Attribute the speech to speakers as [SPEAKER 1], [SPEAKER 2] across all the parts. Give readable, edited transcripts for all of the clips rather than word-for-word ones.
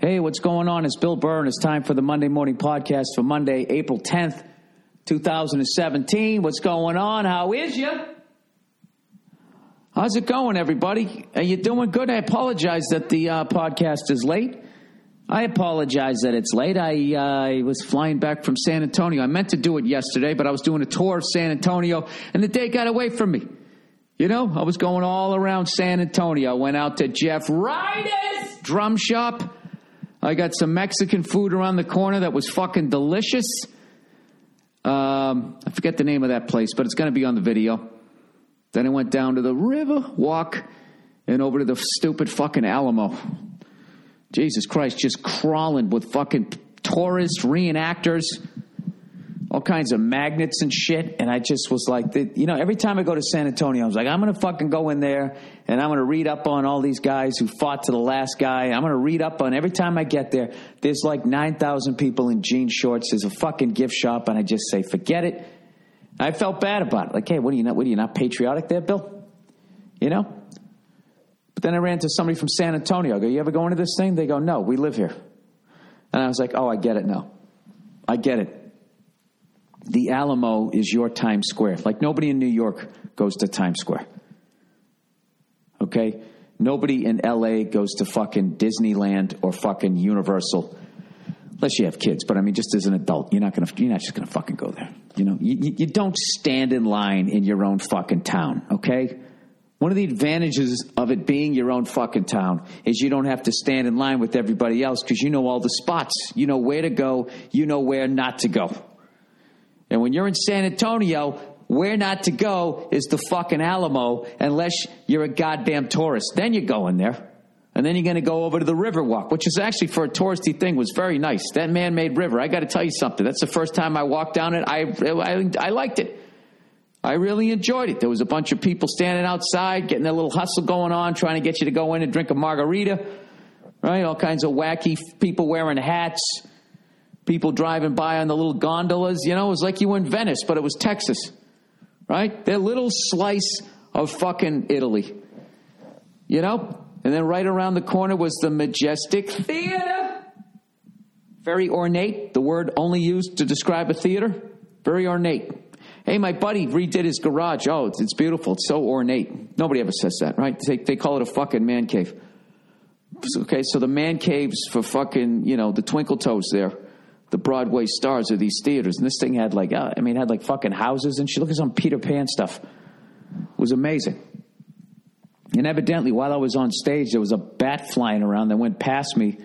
[SPEAKER 1] Hey, what's going on? It's Bill Burr, and it's time for the Monday Morning Podcast for Monday, April 10th, 2017. What's going on? How is you? How's it going, everybody? Are you doing good? I apologize that the podcast is late. I apologize that it's late. I was flying back from San Antonio. I meant to do it yesterday, but I was doing a tour of San Antonio, and the day got away from me. You know, I was going all around San Antonio. Went out to Jeff Ryder's drum shop. I got some Mexican food around the corner that was fucking delicious. I forget the name of that place, but it's going to be on the video. Then I went down to the river walk and over to the stupid fucking Alamo. Jesus Christ, just crawling with fucking tourists, reenactors, all kinds of magnets and shit. And I just was like, you know, every time I go to San Antonio, I was like, I'm going to fucking go in there and I'm going to read up on all these guys who fought to the last guy. I'm going to read up on every time I get there. There's like 9,000 people in jean shorts. There's a fucking gift shop. And I just say, forget it. I felt bad about it. Like, hey, what are you not patriotic there, Bill? You know? But then I ran into somebody from San Antonio. I go, you ever go into this thing? They go, no, we live here. And I was like, oh, I get it now. I get it. The Alamo is your Times Square. Like nobody in New York goes to Times Square. Okay? Nobody in L.A. goes to fucking Disneyland or fucking Universal. Unless you have kids. But I mean, just as an adult, you're not just going to fucking go there. You know, you don't stand in line in your own fucking town. Okay? One of the advantages of it being your own fucking town is you don't have to stand in line with everybody else because you know all the spots. You know where to go. You know where not to go. And when you're in San Antonio, where not to go is the fucking Alamo unless you're a goddamn tourist. Then you go in there. And then you're going to go over to the Riverwalk, which is actually for a touristy thing was very nice. That man-made river, I got to tell you something. That's the first time I walked down it. I liked it. I really enjoyed it. There was a bunch of people standing outside, getting their little hustle going on, trying to get you to go in and drink a margarita. Right? All kinds of wacky people wearing hats. People driving by on the little gondolas. You know, it was like you were in Venice, but it was Texas. Right? Their little slice of fucking Italy. You know? And then right around the corner was the Majestic Theater. Very ornate. The word only used to describe a theater. Very ornate. Hey, my buddy redid his garage. Oh, it's beautiful. It's so ornate. Nobody ever says that, right? They call it a fucking man cave. Okay, so the man caves for fucking, you know, the Twinkle Toes there. The Broadway stars of these theaters. And this thing had like, had like fucking houses and shit. Look at some Peter Pan stuff. It was amazing. And evidently, while I was on stage, there was a bat flying around that went past me.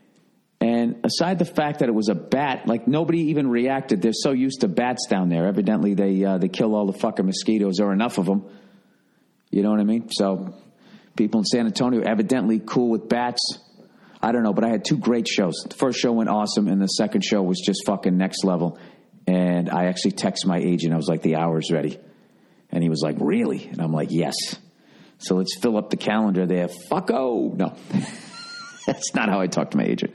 [SPEAKER 1] And aside the fact that it was a bat, like nobody even reacted. They're so used to bats down there. Evidently, they kill all the fucking mosquitoes or enough of them. You know what I mean? So people in San Antonio evidently cool with bats. I don't know, but I had two great shows. The first show went awesome, and the second show was just fucking next level. And I actually texted my agent. I was like, the hour's ready. And he was like, really? And I'm like, yes. So let's fill up the calendar there. Fucko. No, that's not how I talk to my agent.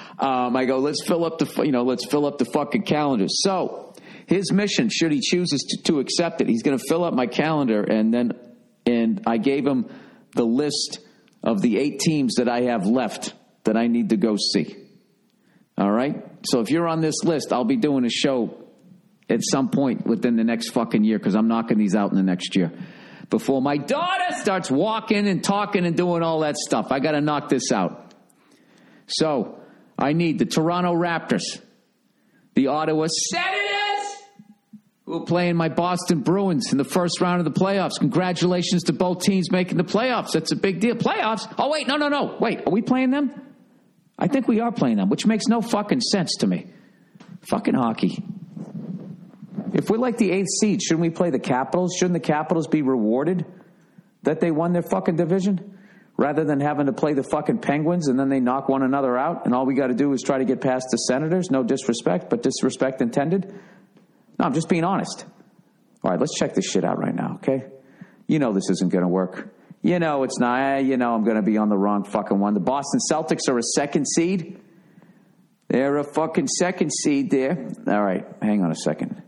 [SPEAKER 1] I go, let's fill up the fucking calendar. So his mission, should he chooses to accept it, he's going to fill up my calendar. And I gave him the list of the 8 teams that I have left that I need to go see. All right. So if you're on this list, I'll be doing a show at some point within the next fucking year because I'm knocking these out in the next year. Before my daughter starts walking and talking and doing all that stuff. I got to knock this out. So I need the Toronto Raptors, the Ottawa Senators, who are playing my Boston Bruins in the first round of the playoffs. Congratulations to both teams making the playoffs. That's a big deal. Playoffs? Oh, wait, no. Wait, are we playing them? I think we are playing them, which makes no fucking sense to me. Fucking hockey. If we're like the 8th seed, shouldn't we play the Capitals? Shouldn't the Capitals be rewarded that they won their fucking division? Rather than having to play the fucking Penguins and then they knock one another out and all we got to do is try to get past the Senators? No disrespect, but disrespect intended? No, I'm just being honest. All right, let's check this shit out right now, okay? You know this isn't going to work. You know it's not. You know I'm going to be on the wrong fucking one. The Boston Celtics are a 2nd seed. They're a fucking 2nd seed there. All right, hang on a second.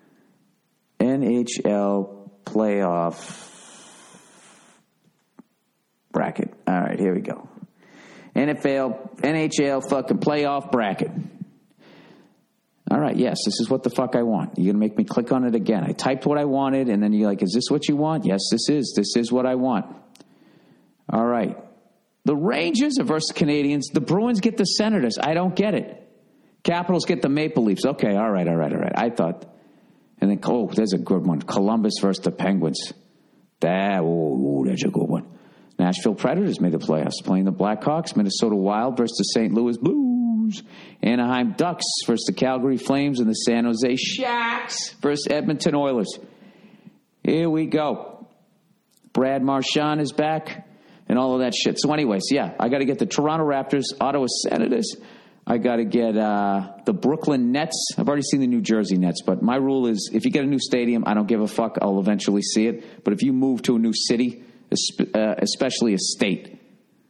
[SPEAKER 1] NHL playoff bracket. All right, here we go. NHL fucking playoff bracket. All right, yes, this is what the fuck I want. You're going to make me click on it again. I typed what I wanted, and then you're like, is this what you want? Yes, this is. This is what I want. All right. The Rangers are versus Canadians. The Bruins get the Senators. I don't get it. Capitals get the Maple Leafs. Okay, all right. I thought. And then, there's a good one. Columbus versus the Penguins. That's a good one. Nashville Predators made the playoffs, playing the Blackhawks. Minnesota Wild versus the St. Louis Blues. Anaheim Ducks versus the Calgary Flames. And the San Jose Sharks versus Edmonton Oilers. Here we go. Brad Marchand is back and all of that shit. So anyways, yeah, I got to get the Toronto Raptors, Ottawa Senators. I got to get the Brooklyn Nets. I've already seen the New Jersey Nets, but my rule is if you get a new stadium, I don't give a fuck. I'll eventually see it. But if you move to a new city, especially a state,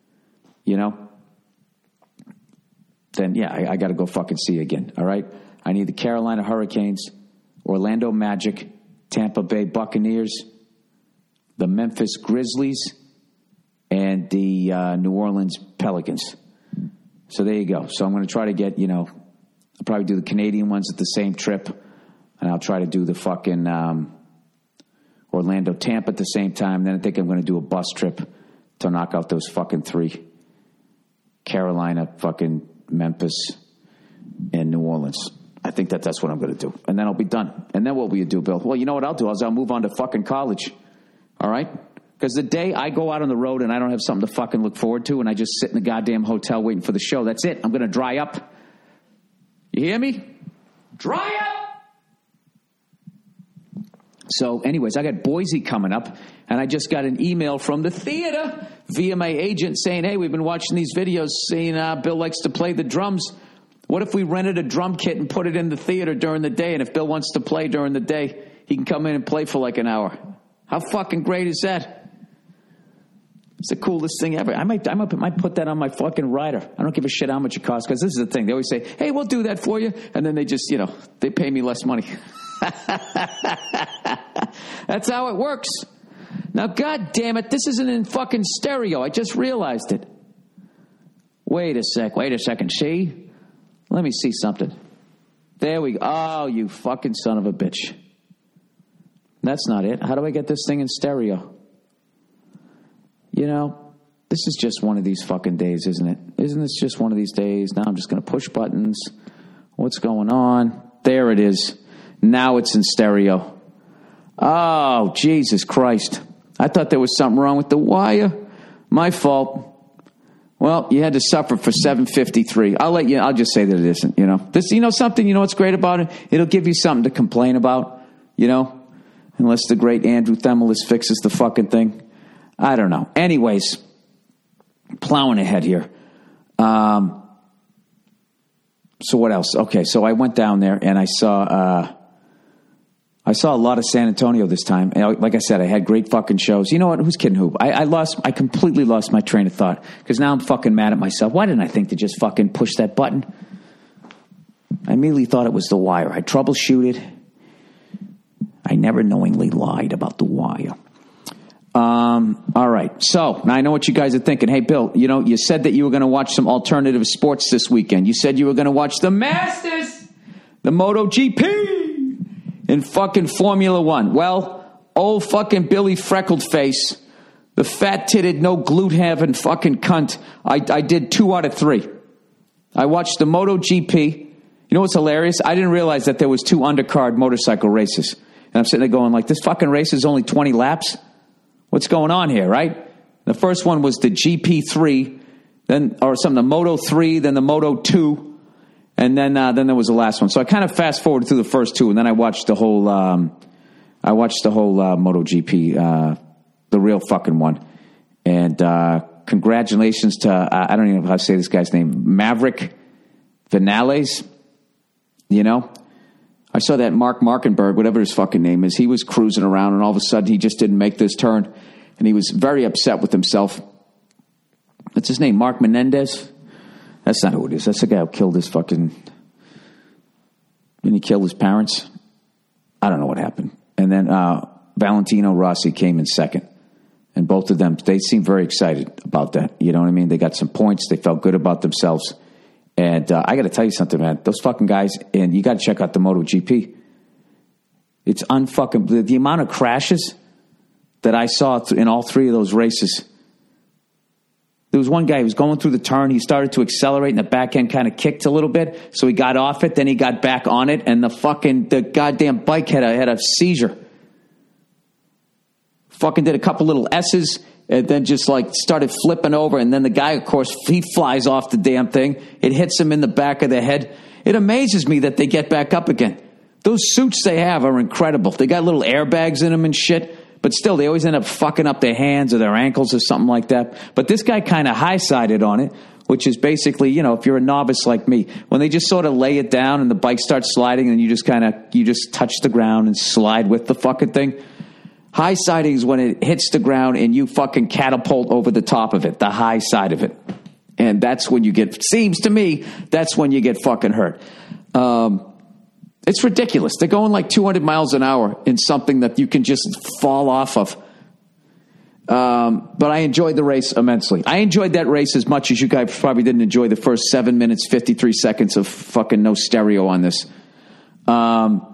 [SPEAKER 1] then, yeah, I got to go fucking see it again, all right? I need the Carolina Hurricanes, Orlando Magic, Tampa Bay Buccaneers, the Memphis Grizzlies, and the New Orleans Pelicans. So there you go. So I'm going to try to get, I'll probably do the Canadian ones at the same trip, and I'll try to do the fucking Orlando Tampa at the same time. Then I think I'm going to do a bus trip to knock out those fucking three. Carolina, fucking Memphis, and New Orleans. I think that's what I'm going to do. And then I'll be done. And then what will you do, Bill? Well, you know what I'll do? I'll move on to fucking college. All right? Because the day I go out on the road and I don't have something to fucking look forward to and I just sit in the goddamn hotel waiting for the show, that's it. I'm going to dry up. You hear me? Dry up! So anyways, I got Boise coming up, and I just got an email from the theater via my agent saying, hey, we've been watching these videos saying Bill likes to play the drums. What if we rented a drum kit and put it in the theater during the day, and if Bill wants to play during the day, he can come in and play for like an hour? How fucking great is that? It's the coolest thing ever. I might put that on my fucking rider. I don't give a shit how much it costs, because this is the thing. They always say, hey, we'll do that for you. And then they just, they pay me less money. That's how it works. Now, God damn it, this isn't in fucking stereo. I just realized it. Wait a second. See? Let me see something. There we go. Oh, you fucking son of a bitch. That's not it. How do I get this thing in stereo? This is just one of these fucking days, isn't it? Isn't this just one of these days? Now I'm just going to push buttons. What's going on? There it is. Now it's in stereo. Oh, Jesus Christ. I thought there was something wrong with the wire. My fault. Well, you had to suffer for 753. I'll just say that it isn't, This, something, what's great about it? It'll give you something to complain about, unless the great Andrew Themelis fixes the fucking thing. I don't know. Anyways, plowing ahead here. So what else? Okay, so I went down there and I saw a lot of San Antonio this time. And like I said, I had great fucking shows. You know what? Who's kidding who? I completely lost my train of thought because now I'm fucking mad at myself. Why didn't I think to just fucking push that button? I immediately thought it was the wire. I troubleshooted. I never knowingly lied about the wire. All right. So now I know what you guys are thinking. Hey, Bill, you said that you were going to watch some alternative sports this weekend. You said you were going to watch the Masters, the MotoGP, and fucking Formula One. Well, old fucking Billy Freckled Face, the fat-titted, no glute-having fucking cunt, I did 2 out of 3. I watched the MotoGP. You know what's hilarious? I didn't realize that there was 2 undercard motorcycle races. And I'm sitting there going like, this fucking race is only 20 laps? What's going on here, right? The first one was the GP3, the Moto 3, then the Moto 2, and then there was the last one. So I kind of fast forwarded through the first 2, and then I watched the whole MotoGP, the real fucking one. And congratulations to I don't even know how to say this guy's name, Maverick Vinales. I saw that Mark Markenberg, whatever his fucking name is, he was cruising around and all of a sudden he just didn't make this turn. And he was very upset with himself. What's his name? Mark Menendez? That's not who it is. That's the guy who killed his fucking... Didn't he kill his parents? I don't know what happened. And then Valentino Rossi came in second. And both of them, they seem very excited about that. You know what I mean? They got some points. They felt good about themselves. And I got to tell you something, man. Those fucking guys, and you got to check out the MotoGP. It's unfucking... The amount of crashes that I saw in all three of those races. There was one guy who was going through the turn. He started to accelerate, and the back end kind of kicked a little bit. So he got off it. Then he got back on it, and the goddamn bike had a seizure. Fucking did a couple little S's, and then just like started flipping over. And then the guy, of course, he flies off the damn thing. It hits him in the back of the head. It amazes me that they get back up again. Those suits they have are incredible. They got little airbags in them and shit. But still, they always end up fucking up their hands or their ankles or something like that. But this guy kind of high-sided on it, which is basically, you know, if you're a novice like me, when they just sort of lay it down and the bike starts sliding and you just touch the ground and slide with the fucking thing. High-siding is when it hits the ground and you fucking catapult over the top of it, the high side of it. And that's when you get, seems to me, that's when you get fucking hurt. It's ridiculous. They're going like 200 miles an hour in something that you can just fall off of. But I enjoyed the race immensely. I enjoyed that race as much as you guys probably didn't enjoy the first 7 minutes, 53 seconds of fucking no stereo on this. Then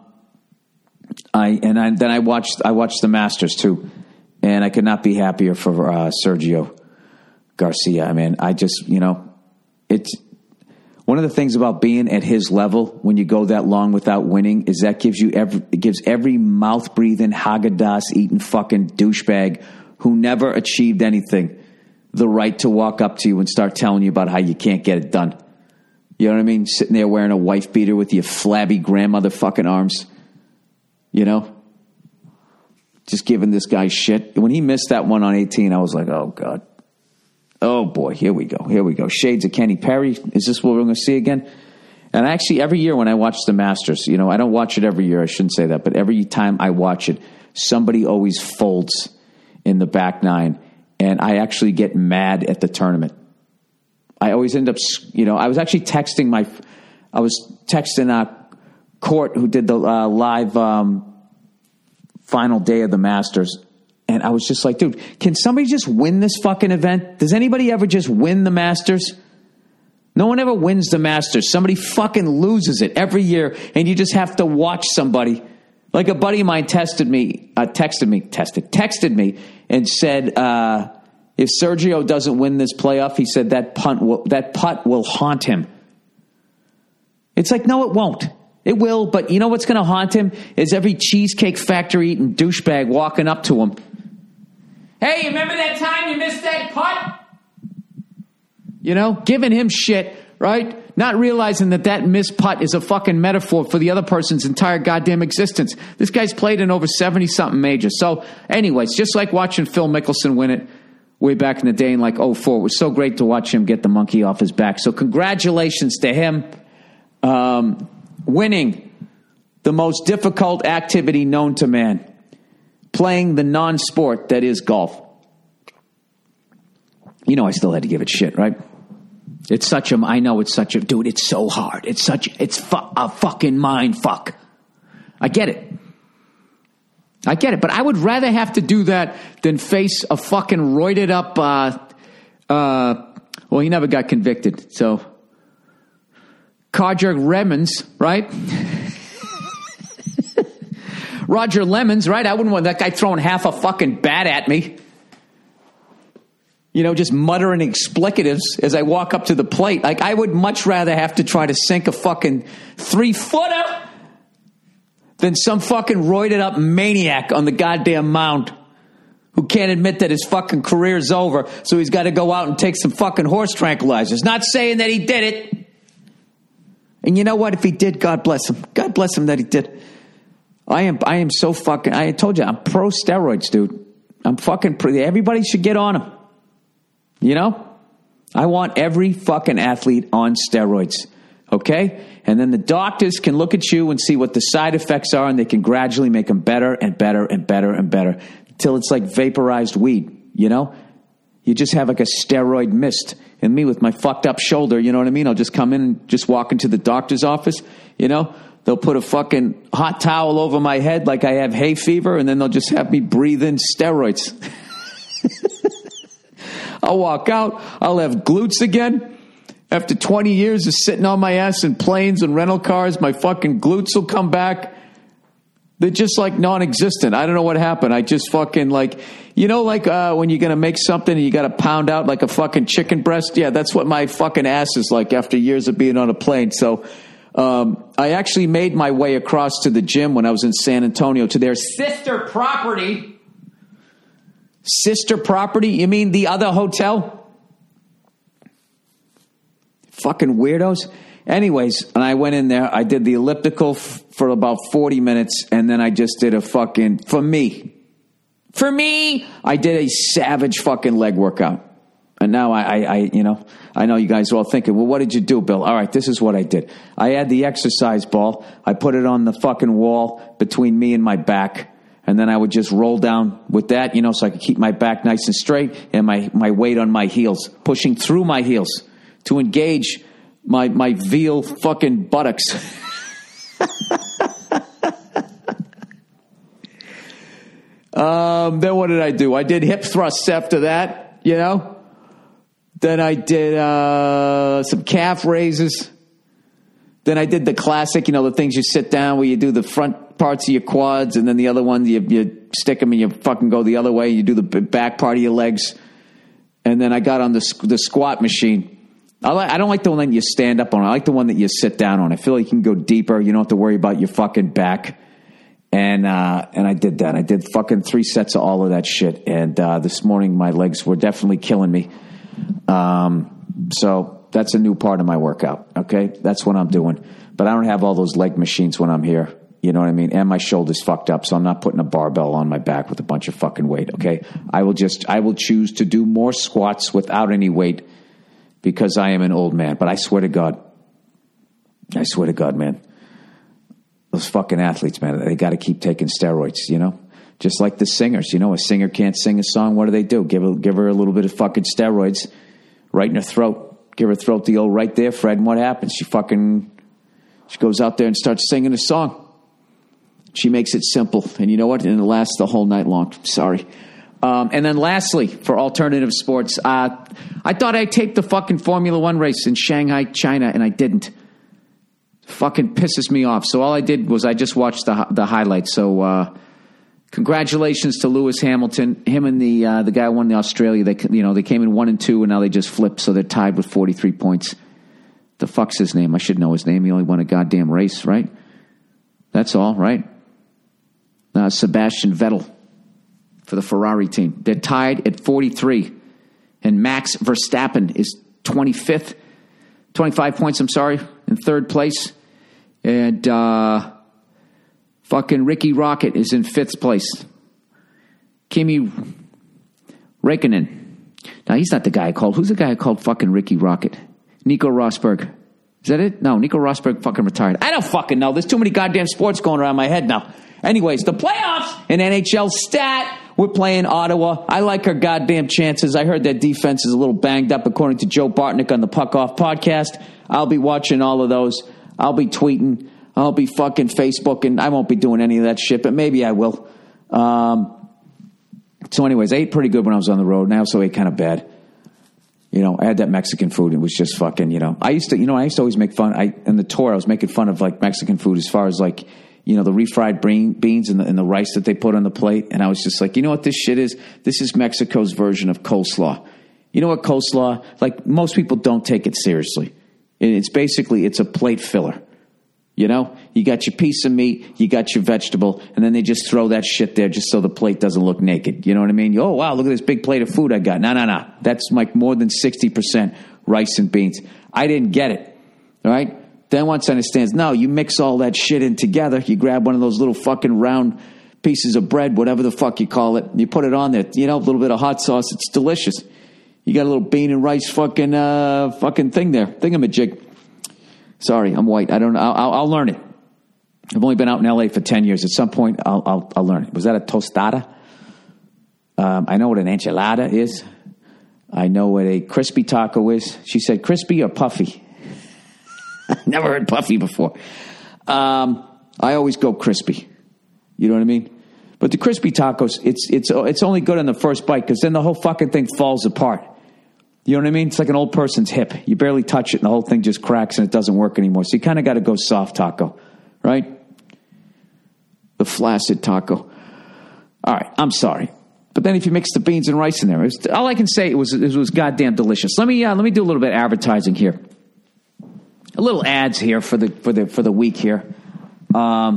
[SPEAKER 1] I watched the Masters too, and I could not be happier for Sergio Garcia. I mean, I just, you know, it's one of the things about being at his level when you go that long without winning is that gives every mouth breathing Haagen-Dazs eating fucking douchebag who never achieved anything the right to walk up to you and start telling you about how you can't get it done. You know what I mean? Sitting there wearing a wife beater with your flabby grandmother fucking arms. You know? Just giving this guy shit. When he missed that one on 18, I was like, oh, God. Oh, boy, here we go. Shades of Kenny Perry. Is this what we're going to see again? And actually, every year when I watch the Masters, you know, I don't watch it every year. I shouldn't say that. But every time I watch it, somebody always folds in the back nine. And I actually get mad at the tournament. I always end up, you know, I was texting Court, who did the live final day of the Masters. And I was just like, dude, can somebody just win this fucking event? Does anybody ever just win the Masters? No one ever wins the Masters. Somebody fucking loses it every year, and you just have to watch somebody. Like a buddy of mine texted me and said, if Sergio doesn't win this playoff, he said that putt will haunt him. It's like, no, it won't. It will, but you know what's going to haunt him is every Cheesecake Factory eating douchebag walking up to him. Hey, remember that time you missed that putt? You know, giving him shit, right? Not realizing that missed putt is a fucking metaphor for the other person's entire goddamn existence. This guy's played in over 70-something majors. So, anyways, just like watching Phil Mickelson win it way back in the day in like 2004. It was so great to watch him get the monkey off his back. So, congratulations to him. Winning the most difficult activity known to man. Playing the non-sport that is golf. You know I still had to give it shit, right? Dude, it's so hard. It's a fucking mind fuck. I get it. But I would rather have to do that than face a fucking roided up, well, he never got convicted, so... Roger Lemons, right? Roger Lemons, right? I wouldn't want that guy throwing half a fucking bat at me. You know, just muttering explicatives as I walk up to the plate. Like, I would much rather have to try to sink a fucking 3-footer than some fucking roided up maniac on the goddamn mound who can't admit that his fucking career's over, so he's got to go out and take some fucking horse tranquilizers. Not saying that he did it. And you know what? If he did, God bless him. God bless him that he did. I am so fucking... I told you, I'm pro steroids, dude. I'm fucking... Everybody should get on them. You know? I want every fucking athlete on steroids. Okay? And then the doctors can look at you and see what the side effects are, and they can gradually make them better and better and better and better until it's like vaporized weed, you know? You just have like a steroid mist. And me with my fucked up shoulder, you know what I mean? I'll just come in and just walk into the doctor's office, you know? They'll put a fucking hot towel over my head like I have hay fever, and then they'll just have me breathe in steroids. I'll walk out. I'll have glutes again. After 20 years of sitting on my ass in planes and rental cars, my fucking glutes will come back. They're just like non-existent. I don't know what happened. I just fucking like, when you're going to make something and you got to pound out like a fucking chicken breast. Yeah, that's what my fucking ass is like after years of being on a plane. So I actually made my way across to the gym when I was in San Antonio to their sister property. Sister property? You mean the other hotel? Fucking weirdos. Anyways, and I went in there. I did the elliptical for about 40 minutes, and then I just did a fucking, for me, I did a savage fucking leg workout. And now I know you guys are all thinking, well, what did you do, Bill? All right, this is what I did. I had the exercise ball. I put it on the fucking wall between me and my back. And then I would just roll down with that, so I could keep my back nice and straight and my weight on my heels, pushing through my heels to engage my veal fucking buttocks. Then what did I do? I did hip thrusts after that, Then I did some calf raises. Then I did the classic, the things you sit down where you do the front parts of your quads, and then the other one you stick them and you fucking go the other way. You do the back part of your legs. And then I got on the squat machine. I don't like the one that you stand up on. I like the one that you sit down on. I feel like you can go deeper. You don't have to worry about your fucking back. And I did that. I did fucking 3 sets of all of that shit. And this morning my legs were definitely killing me. So that's a new part of my workout. Okay, that's what I'm doing. But I don't have all those leg machines when I'm here. You know what I mean? And my shoulder's fucked up, so I'm not putting a barbell on my back with a bunch of fucking weight. Okay, I will choose to do more squats without any weight. Because I am an old man. But I swear to God, man, those fucking athletes, man, they got to keep taking steroids, Just like the singers, a singer can't sing a song. What do? Give her a little bit of fucking steroids right in her throat. Give her throat the old right there, Fred. And what happens? She goes out there and starts singing a song. She makes it simple. And you know what? And it lasts the whole night long. Sorry. And then lastly, for alternative sports, I thought I'd take the fucking Formula One race in Shanghai, China, and I didn't. Fucking pisses me off. So all I did was I just watched the highlights. So congratulations to Lewis Hamilton. Him and the guy who won the Australia. They came in 1 and 2, and now they just flipped. So they're tied with 43 points. The fuck's his name? I should know his name. He only won a goddamn race, right? That's all, right? Sebastian Vettel. For the Ferrari team. They're tied at 43. And Max Verstappen is 25 points, in third place. And fucking Ricky Rocket is in 5th place. Kimi Räikkönen. Now, he's not the guy I called. Who's the guy I called fucking Ricky Rocket? Nico Rosberg. Is that it? No, Nico Rosberg fucking retired. I don't fucking know. There's too many goddamn sports going around my head now. Anyways, the playoffs in NHL stat. We're playing Ottawa. I like our goddamn chances. I heard their defense is a little banged up, according to Joe Bartnick on the Puck Off podcast. I'll be watching all of those. I'll be tweeting. I'll be fucking Facebooking. I won't be doing any of that shit, but maybe I will. So anyways, I ate pretty good when I was on the road, and I also ate kind of bad. I had that Mexican food. It was just fucking, I used to always make fun. In the tour, I was making fun of like Mexican food as far as like, the refried beans and the rice that they put on the plate. And I was just like, you know what this shit is? This is Mexico's version of coleslaw. You know what coleslaw? Like, most people don't take it seriously. It's a plate filler. You got your piece of meat, you got your vegetable, and then they just throw that shit there just so the plate doesn't look naked. You know what I mean? Oh, wow, look at this big plate of food I got. No. That's like more than 60% rice and beans. I didn't get it. All right? Then once I understand, no, you mix all that shit in together. You grab one of those little fucking round pieces of bread, whatever the fuck you call it. You put it on there, a little bit of hot sauce. It's delicious. You got a little bean and rice fucking thing there. Thingamajig. Sorry, I'm white. I don't know. I'll learn it. I've only been out in L.A. for 10 years. At some point, I'll learn it. Was that a tostada? I know what an enchilada is. I know what a crispy taco is. She said crispy or puffy? Never heard puffy before. I always go crispy. You know what I mean? But the crispy tacos, it's only good on the first bite because then the whole fucking thing falls apart. You know what I mean? It's like an old person's hip. You barely touch it and the whole thing just cracks and it doesn't work anymore. So you kind of got to go soft taco, right? The flaccid taco. All right, I'm sorry. But then if you mix the beans and rice in there, all I can say it was goddamn delicious. Let me do a little bit of advertising here. A little ads here for the week here. What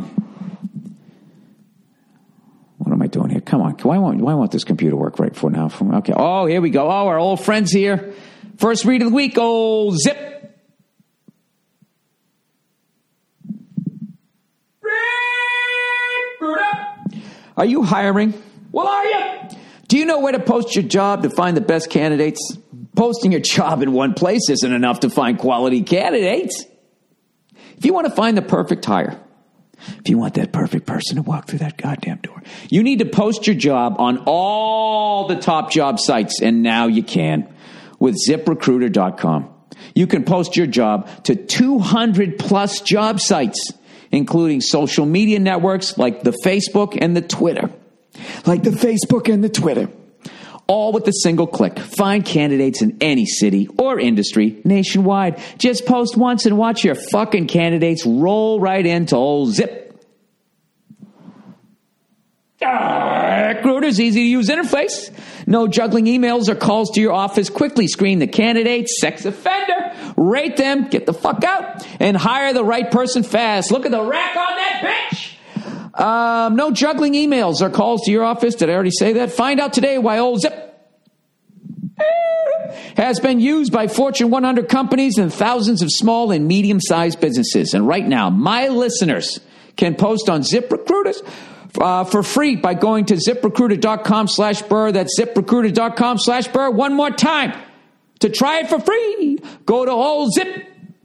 [SPEAKER 1] am I doing here? Come on. Why won't this computer work right for now? Okay. Oh, here we go. Oh, our old friends here. First read of the week. Oh, Zip. Are you hiring? Well, are you? Do you know where to post your job to find the best candidates? Posting your job in one place isn't enough to find quality candidates. If you want to find the perfect hire, if you want that perfect person to walk through that goddamn door, you need to post your job on all the top job sites, and now you can with ZipRecruiter.com. You can post your job to 200 plus job sites, including social media networks like the Facebook and the Twitter. All with a single click. Find candidates in any city or industry nationwide. Just post once and watch your fucking candidates roll right into old Zip. Recruiter's easy-to-use interface. No juggling emails or calls to your office. Quickly screen the candidate, sex offender, rate them, get the fuck out, and hire the right person fast. Look at the rack on that bitch. No juggling emails or calls to your office. Did I already say that? Find out today why old Zip has been used by Fortune 100 companies and thousands of small and medium-sized businesses. And right now, my listeners can post on ZipRecruiters for free by going to ZipRecruiter.com/Burr. That's ZipRecruiter.com/Burr. One more time. To try it for free, go to old Zip.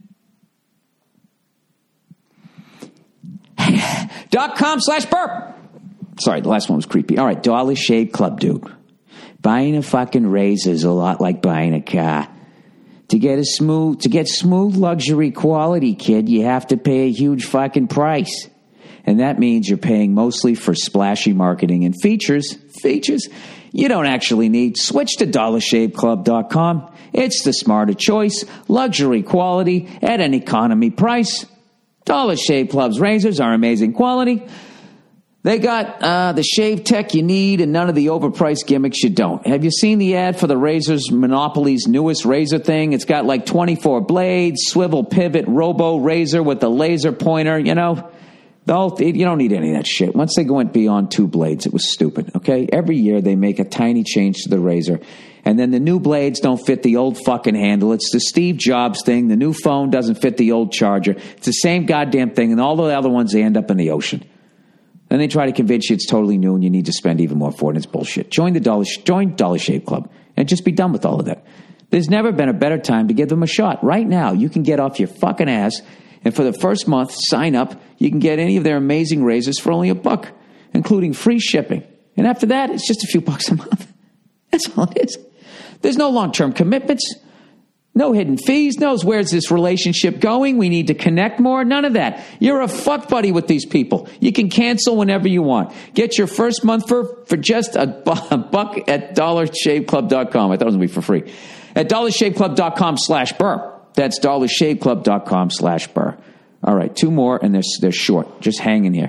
[SPEAKER 1] .com/Burr. Sorry, the last one was creepy. All right, Dollar Shave Club, dude. Buying a fucking razor is a lot like buying a car. To get smooth luxury quality, kid, you have to pay a huge fucking price. And that means you're paying mostly for splashy marketing and features you don't actually need. Switch to DollarShaveClub.com. It's the smarter choice. Luxury quality at an economy price. Dollar Shave Club's razors are amazing quality. They got the shave tech you need and none of the overpriced gimmicks you don't. Have you seen the ad for the razors, Monopoly's newest razor thing? It's got like 24 blades, swivel pivot, robo razor with the laser pointer, you know. You don't need any of that shit. Once they went beyond 2 blades, it was stupid, okay? Every year they make a tiny change to the razor. And then the new blades don't fit the old fucking handle. It's the Steve Jobs thing. The new phone doesn't fit the old charger. It's the same goddamn thing. And all the other ones, they end up in the ocean. Then they try to convince you it's totally new and you need to spend even more for it. And it's bullshit. Join Dollar Shave Club and just be done with all of that. There's never been a better time to give them a shot. Right now, you can get off your fucking ass. And for the first month, sign up. You can get any of their amazing razors for only $1, including free shipping. And after that, it's just a few bucks a month. That's all it is. There's no long-term commitments. No hidden fees. No, where's this relationship going? We need to connect more. None of that. You're a fuck buddy with these people. You can cancel whenever you want. Get your first month for just $1 at DollarShaveClub.com. I thought it was going to be for free. At DollarShaveClub.com/Burr. That's DollarShaveClub.com/Burr. All right, 2 more, and they're short. Just hang in here.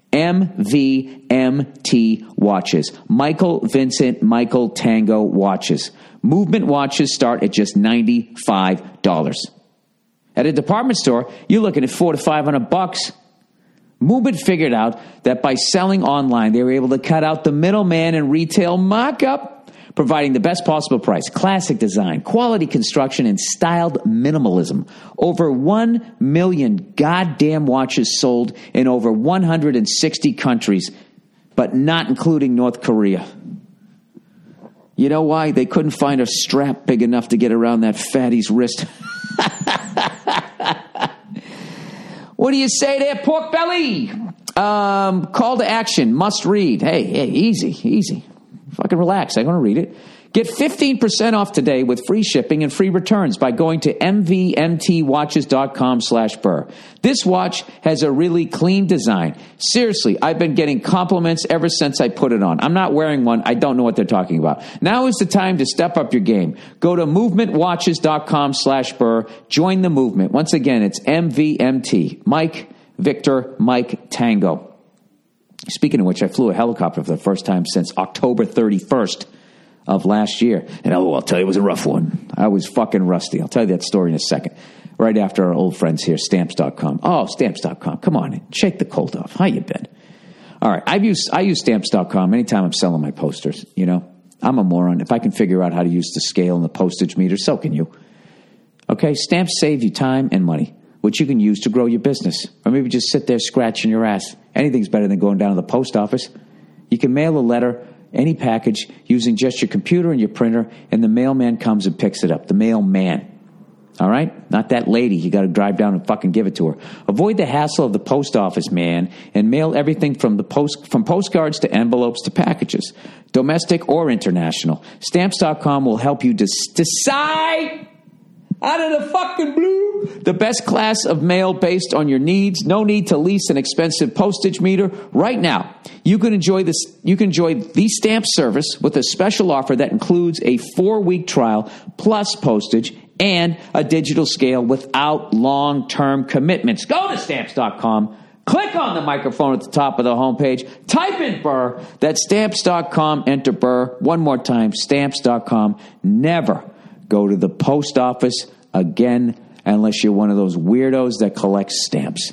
[SPEAKER 1] MVMT watches. Michael Vincent Michael Tango watches. Movement watches start at just $95. At a department store, you're looking at $400 to $500. Movement figured out that by selling online, they were able to cut out the middleman and retail markup, providing the best possible price, classic design, quality construction, and styled minimalism. Over 1 million goddamn watches sold in over 160 countries, but not including North Korea. You know why? They couldn't find a strap big enough to get around that fatty's wrist. What do you say there, pork belly? Call to action, must read. Hey, easy. Fucking relax. I'm going to read it. Get 15% off today with free shipping and free returns by going to mvmtwatches.com/Burr. This watch has a really clean design. Seriously, I've been getting compliments ever since I put it on. I'm not wearing one. I don't know what they're talking about. Now is the time to step up your game. Go to movementwatches.com/Burr. Join the movement. Once again, it's MVMT. Mike, Victor, Mike, Tango. Speaking of which, I flew a helicopter for the first time since October 31st. Of last year. And I'll tell you, it was a rough one. I was fucking rusty. I'll tell you that story in a second. Right after our old friends here, Stamps.com. Oh, Stamps.com. Come on, shake the cold off. How you been? All right, I use Stamps.com anytime I'm selling my posters. You know, I'm a moron. If I can figure out how to use the scale and the postage meter, so can you. Okay, Stamps save you time and money, which you can use to grow your business. Or maybe just sit there scratching your ass. Anything's better than going down to the post office. You can mail a letter, any package, using just your computer and your printer, and the mailman comes and picks it up. The mailman. All right? Not that lady. You got to drive down and fucking give it to her. Avoid the hassle of the post office, man, and mail everything from postcards to envelopes to packages, domestic or international. Stamps.com will help you decide out of the fucking blue the best class of mail based on your needs. No need to lease an expensive postage meter. Right now, you can enjoy the stamp service with a special offer that includes a 4-week trial plus postage and a digital scale without long-term commitments. Go to Stamps.com. Click on the microphone at the top of the homepage. Type in Burr. That's Stamps.com. Enter Burr. One more time. Stamps.com. Never go to the post office again unless you're one of those weirdos that collects stamps.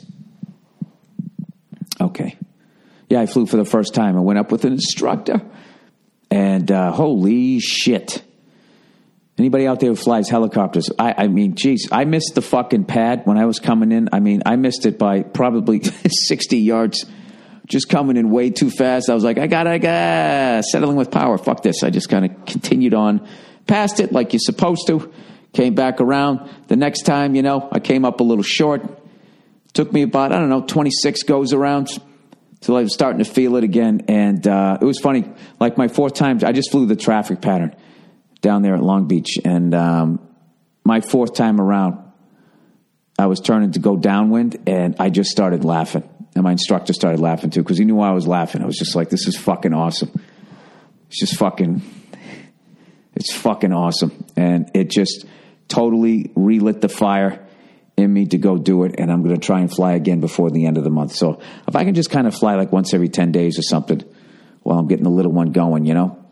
[SPEAKER 1] Okay. Yeah, I flew for the first time. I went up with an instructor. And holy shit. Anybody out there who flies helicopters? I mean, geez, I missed the fucking pad when I was coming in. I mean, I missed it by probably 60 yards. Just coming in way too fast. I was like, I got settling with power. Fuck this. I just kind of continued on past it like you're supposed to. Came back around. The next time, I came up a little short. Took me about, 26 goes around till I was starting to feel it again. And it was funny. Like my 4th time, I just flew the traffic pattern down there at Long Beach. And my 4th time around, I was turning to go downwind, and I just started laughing. And my instructor started laughing too, because he knew I was laughing. I was just like, this is fucking awesome. It's fucking awesome. And it just totally relit the fire in me to go do it. And I'm going to try and fly again before the end of the month. So if I can just kind of fly like once every 10 days or something while I'm getting the little one going,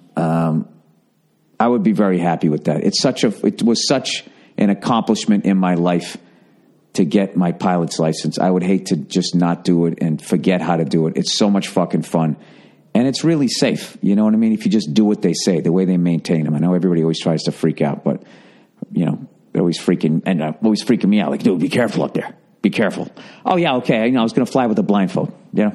[SPEAKER 1] I would be very happy with that. It was such an accomplishment in my life to get my pilot's license. I would hate to just not do it and forget how to do it. It's so much fucking fun. And it's really safe. You know what I mean? If you just do what they say, the way they maintain them. I know everybody always tries to freak out, but, they're always freaking me out. Like, dude, be careful up there. Be careful. Oh, yeah, okay. I was going to fly with a blindfold,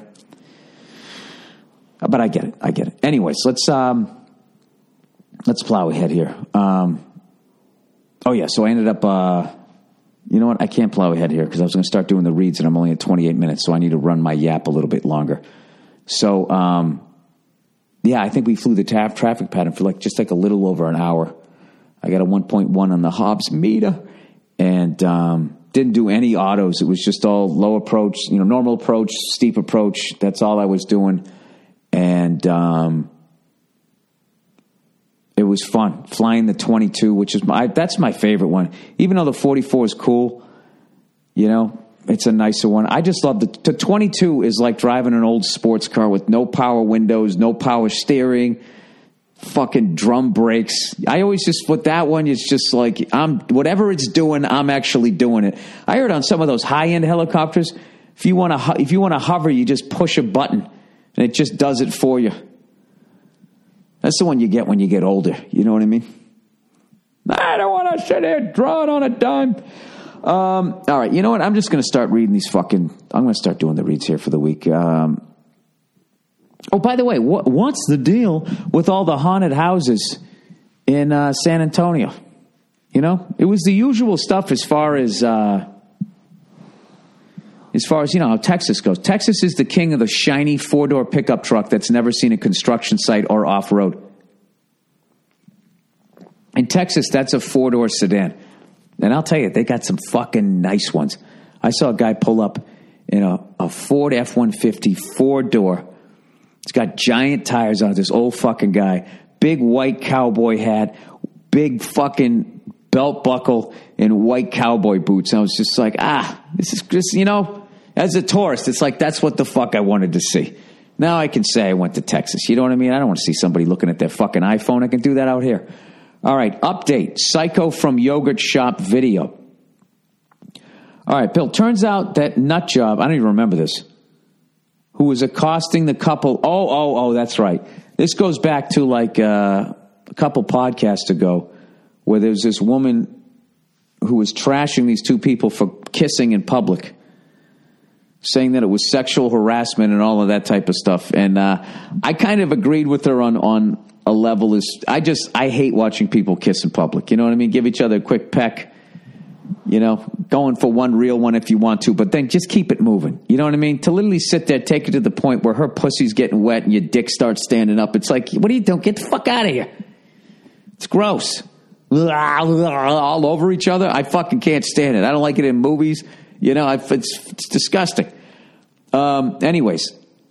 [SPEAKER 1] But I get it. Anyways, let's plow ahead here. So I ended up, you know what? I can't plow ahead here because I was going to start doing the reads and I'm only at 28 minutes, so I need to run my yap a little bit longer. So, I think we flew the traffic pattern for just a little over an hour. I got a 1.1 on the Hobbs meter and didn't do any autos. It was just all low approach, normal approach, steep approach. That's all I was doing. And it was fun flying the 22, which is that's my favorite one. Even though the 44 is cool, it's a nicer one. I just love the 22 is like driving an old sports car with no power windows, no power steering, fucking drum brakes. I always just, with that one, it's just like, whatever it's doing, I'm actually doing it. I heard on some of those high-end helicopters, if you want to hover, you just push a button and it just does it for you. That's the one you get when you get older. You know what I mean? I don't want to sit here drawing on a dime. All right, you know what? I'm just going to start reading these I'm going to start doing the reads here for the week. Oh, by the way, what's the deal with all the haunted houses in San Antonio? It was the usual stuff as far as how Texas goes. Texas is the king of the shiny 4-door pickup truck that's never seen a construction site or off-road. In Texas, that's a 4-door sedan. And I'll tell you, they got some fucking nice ones. I saw a guy pull up in a Ford F-150 4-door. It's got giant tires on it, this old fucking guy. Big white cowboy hat, big fucking belt buckle, and white cowboy boots. And I was just like, this is just, as a tourist, it's like, that's what the fuck I wanted to see. Now I can say I went to Texas. You know what I mean? I don't want to see somebody looking at their fucking iPhone. I can do that out here. All right, update. Psycho from Yogurt Shop video. All right, Bill, turns out that nut job, I don't even remember this, who was accosting the couple. Oh, that's right. This goes back to like a couple podcasts ago where there was this woman who was trashing these two people for kissing in public, saying that it was sexual harassment and all of that type of stuff. And I kind of agreed with her on a level. I hate watching people kiss in public. You know what I mean? Give each other a quick peck. Going for one real one if you want to, but then just keep it moving. You know what I mean? To literally sit there, take it to the point where her pussy's getting wet and your dick starts standing up. It's like, what are you doing? Get the fuck out of here. It's gross. All over each other. I fucking can't stand it. I don't like it in movies. It's disgusting. Anyways,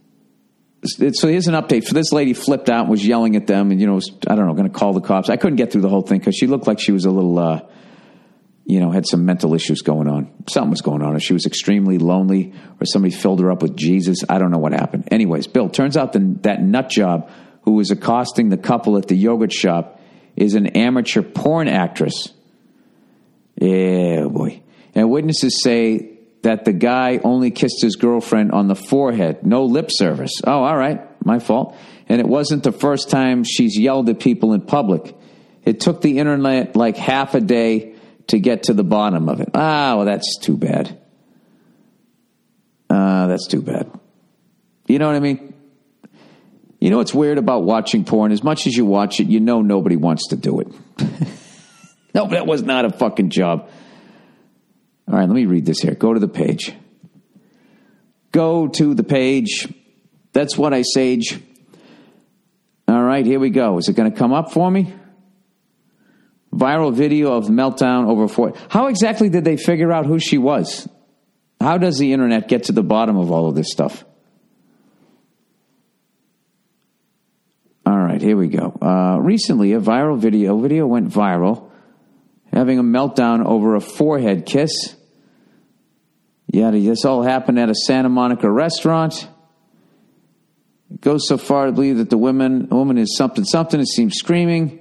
[SPEAKER 1] so here's an update. For this lady flipped out and was yelling at them and, was, I don't know, going to call the cops. I couldn't get through the whole thing because she looked like she was a little... had some mental issues going on. Something was going on. Or she was extremely lonely or somebody filled her up with Jesus. I don't know what happened. Anyways, Bill, turns out that nut job who was accosting the couple at the yogurt shop is an amateur porn actress. Yeah, boy. And witnesses say that the guy only kissed his girlfriend on the forehead. No lip service. Oh, all right. My fault. And it wasn't the first time she's yelled at people in public. It took the internet like half a day to get to the bottom of it. Well, that's too bad. That's too bad. You know what I mean? You know what's weird about watching porn? As much as you watch it, nobody wants to do it. No, that was not a fucking job. All right, let me read this here. Go to the page. Go to the page. That's what I sage. All right, here we go. Is it going to come up for me? Viral video of meltdown over 4. How exactly did they figure out who she was? How does the internet get to the bottom of all of this stuff? All right, here we go. Recently, a viral video went viral, having a meltdown over a forehead kiss. Yeah, this all happened at a Santa Monica restaurant. It goes so far to believe that the woman is something. It seems screaming.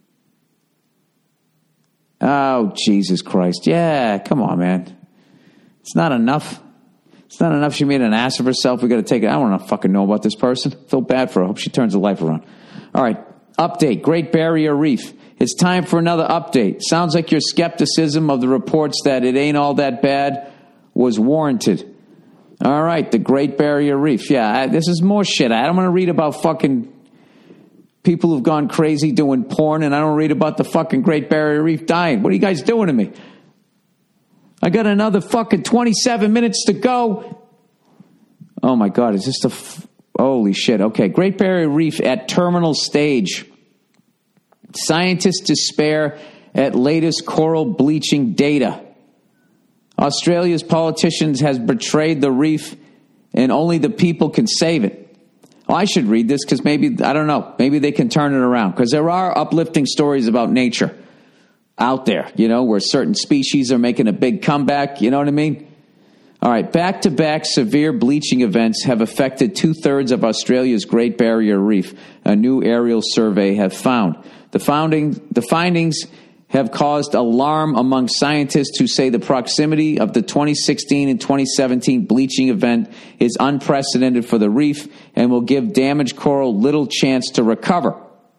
[SPEAKER 1] Oh, Jesus Christ. Yeah, come on, man. It's not enough. It's not enough she made an ass of herself. We got to take it. I don't want to fucking know about this person. Feel bad for her. Hope she turns her life around. All right. Update. Great Barrier Reef. It's time for another update. Sounds like your skepticism of the reports that it ain't all that bad was warranted. All right. The Great Barrier Reef. Yeah, this is more shit. I don't want to read about fucking people who've gone crazy doing porn, and I don't read about the fucking Great Barrier Reef dying. What are you guys doing to me? I got another fucking 27 minutes to go. Oh, my God. Is this holy shit. Okay. Great Barrier Reef at terminal stage. Scientists despair at latest coral bleaching data. Australia's politicians has betrayed the reef, and only the people can save it. Oh, I should read this because maybe, I don't know, maybe they can turn it around. Because there are uplifting stories about nature out there, where certain species are making a big comeback. You know what I mean? All right, back-to-back severe bleaching events have affected 2/3 of Australia's Great Barrier Reef, a new aerial survey have found. The findings have caused alarm among scientists who say the proximity of the 2016 and 2017 bleaching event is unprecedented for the reef and will give damaged coral little chance to recover.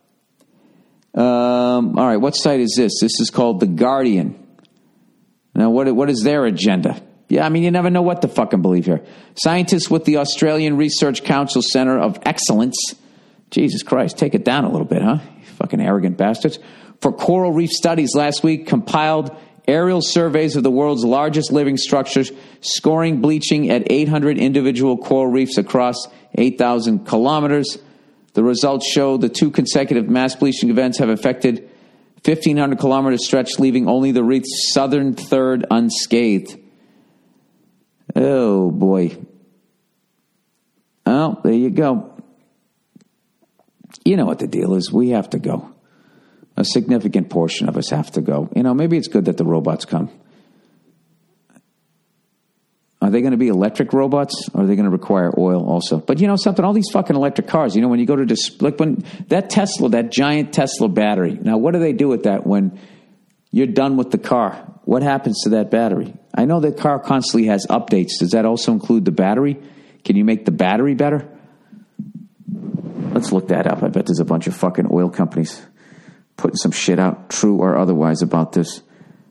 [SPEAKER 1] All right, what site is this? This is called The Guardian. Now, what is their agenda? Yeah, I mean, you never know what to fucking believe here. Scientists with the Australian Research Council Centre of Excellence, Jesus Christ, take it down a little bit, huh? You fucking arrogant bastards. For coral reef studies last week, compiled aerial surveys of the world's largest living structures, scoring bleaching at 800 individual coral reefs across 8,000 kilometers. The results show the 2 consecutive mass bleaching events have affected 1,500 kilometer stretch, leaving only the wreath's southern third unscathed. Oh, boy. Oh, there you go. You know what the deal is. We have to go. A significant portion of us have to go. Maybe it's good that the robots come. Are they going to be electric robots, or are they going to require oil also? But something, all these fucking electric cars, when you go to when that Tesla, that giant Tesla battery, now what do they do with that when you're done with the car? What happens to that battery? I know the car constantly has updates. Does that also include the battery? Can you make the battery better? Let's look that up. I bet there's a bunch of fucking oil companies putting some shit out, true or otherwise, about this.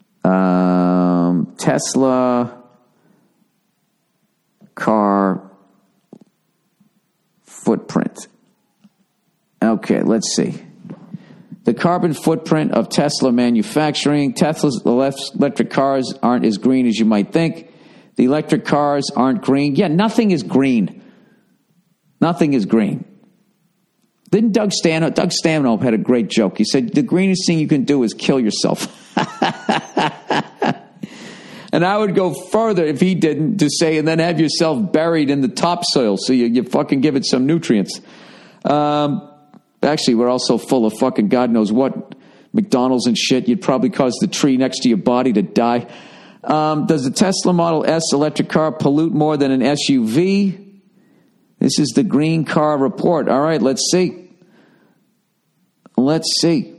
[SPEAKER 1] Tesla car footprint. Okay, let's see. The carbon footprint of Tesla manufacturing. Tesla's electric cars aren't as green as you might think. The electric cars aren't green. Yeah, nothing is green. Nothing is green. Didn't Doug Stanhope had a great joke. He said, the greenest thing you can do is kill yourself. And I would go further if he didn't, to say, and then have yourself buried in the topsoil so you fucking give it some nutrients. Actually, we're also full of fucking God knows what, McDonald's and shit. You'd probably cause the tree next to your body to die. Does the Tesla Model S electric car pollute more than an SUV? This is the Green Car Report. All right, let's see. Let's see.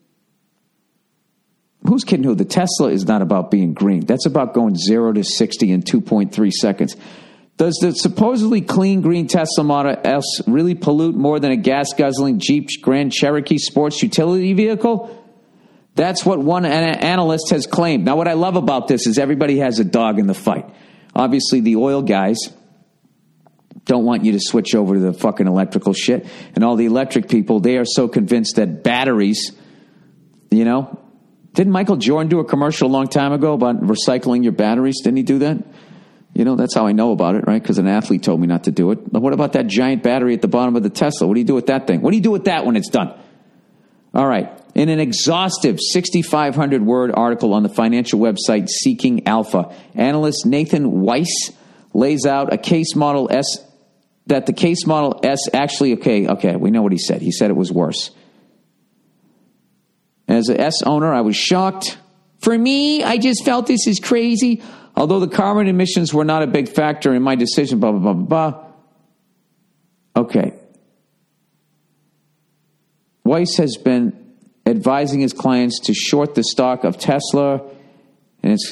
[SPEAKER 1] Who's kidding who? The Tesla is not about being green. That's about going 0 to 60 in 2.3 seconds. Does the supposedly clean green Tesla Model S really pollute more than a gas-guzzling Jeep Grand Cherokee sports utility vehicle? That's what one analyst has claimed. Now, what I love about this is everybody has a dog in the fight. Obviously, the oil guys don't want you to switch over to the fucking electrical shit. And all the electric people, they are so convinced that batteries, Didn't Michael Jordan do a commercial a long time ago about recycling your batteries? Didn't he do that? That's how I know about it, right? Because an athlete told me not to do it. But what about that giant battery at the bottom of the Tesla? What do you do with that thing? What do you do with that when it's done? All right. In an exhaustive 6,500-word article on the financial website Seeking Alpha, analyst Nathan Weiss lays out a case Model S, that the case Model S actually, okay, we know what he said. He said it was worse. As an S owner, I was shocked. For me, I just felt this is crazy. Although the carbon emissions were not a big factor in my decision, blah, blah, blah, blah, blah. Okay. Weiss has been advising his clients to short the stock of Tesla. And it's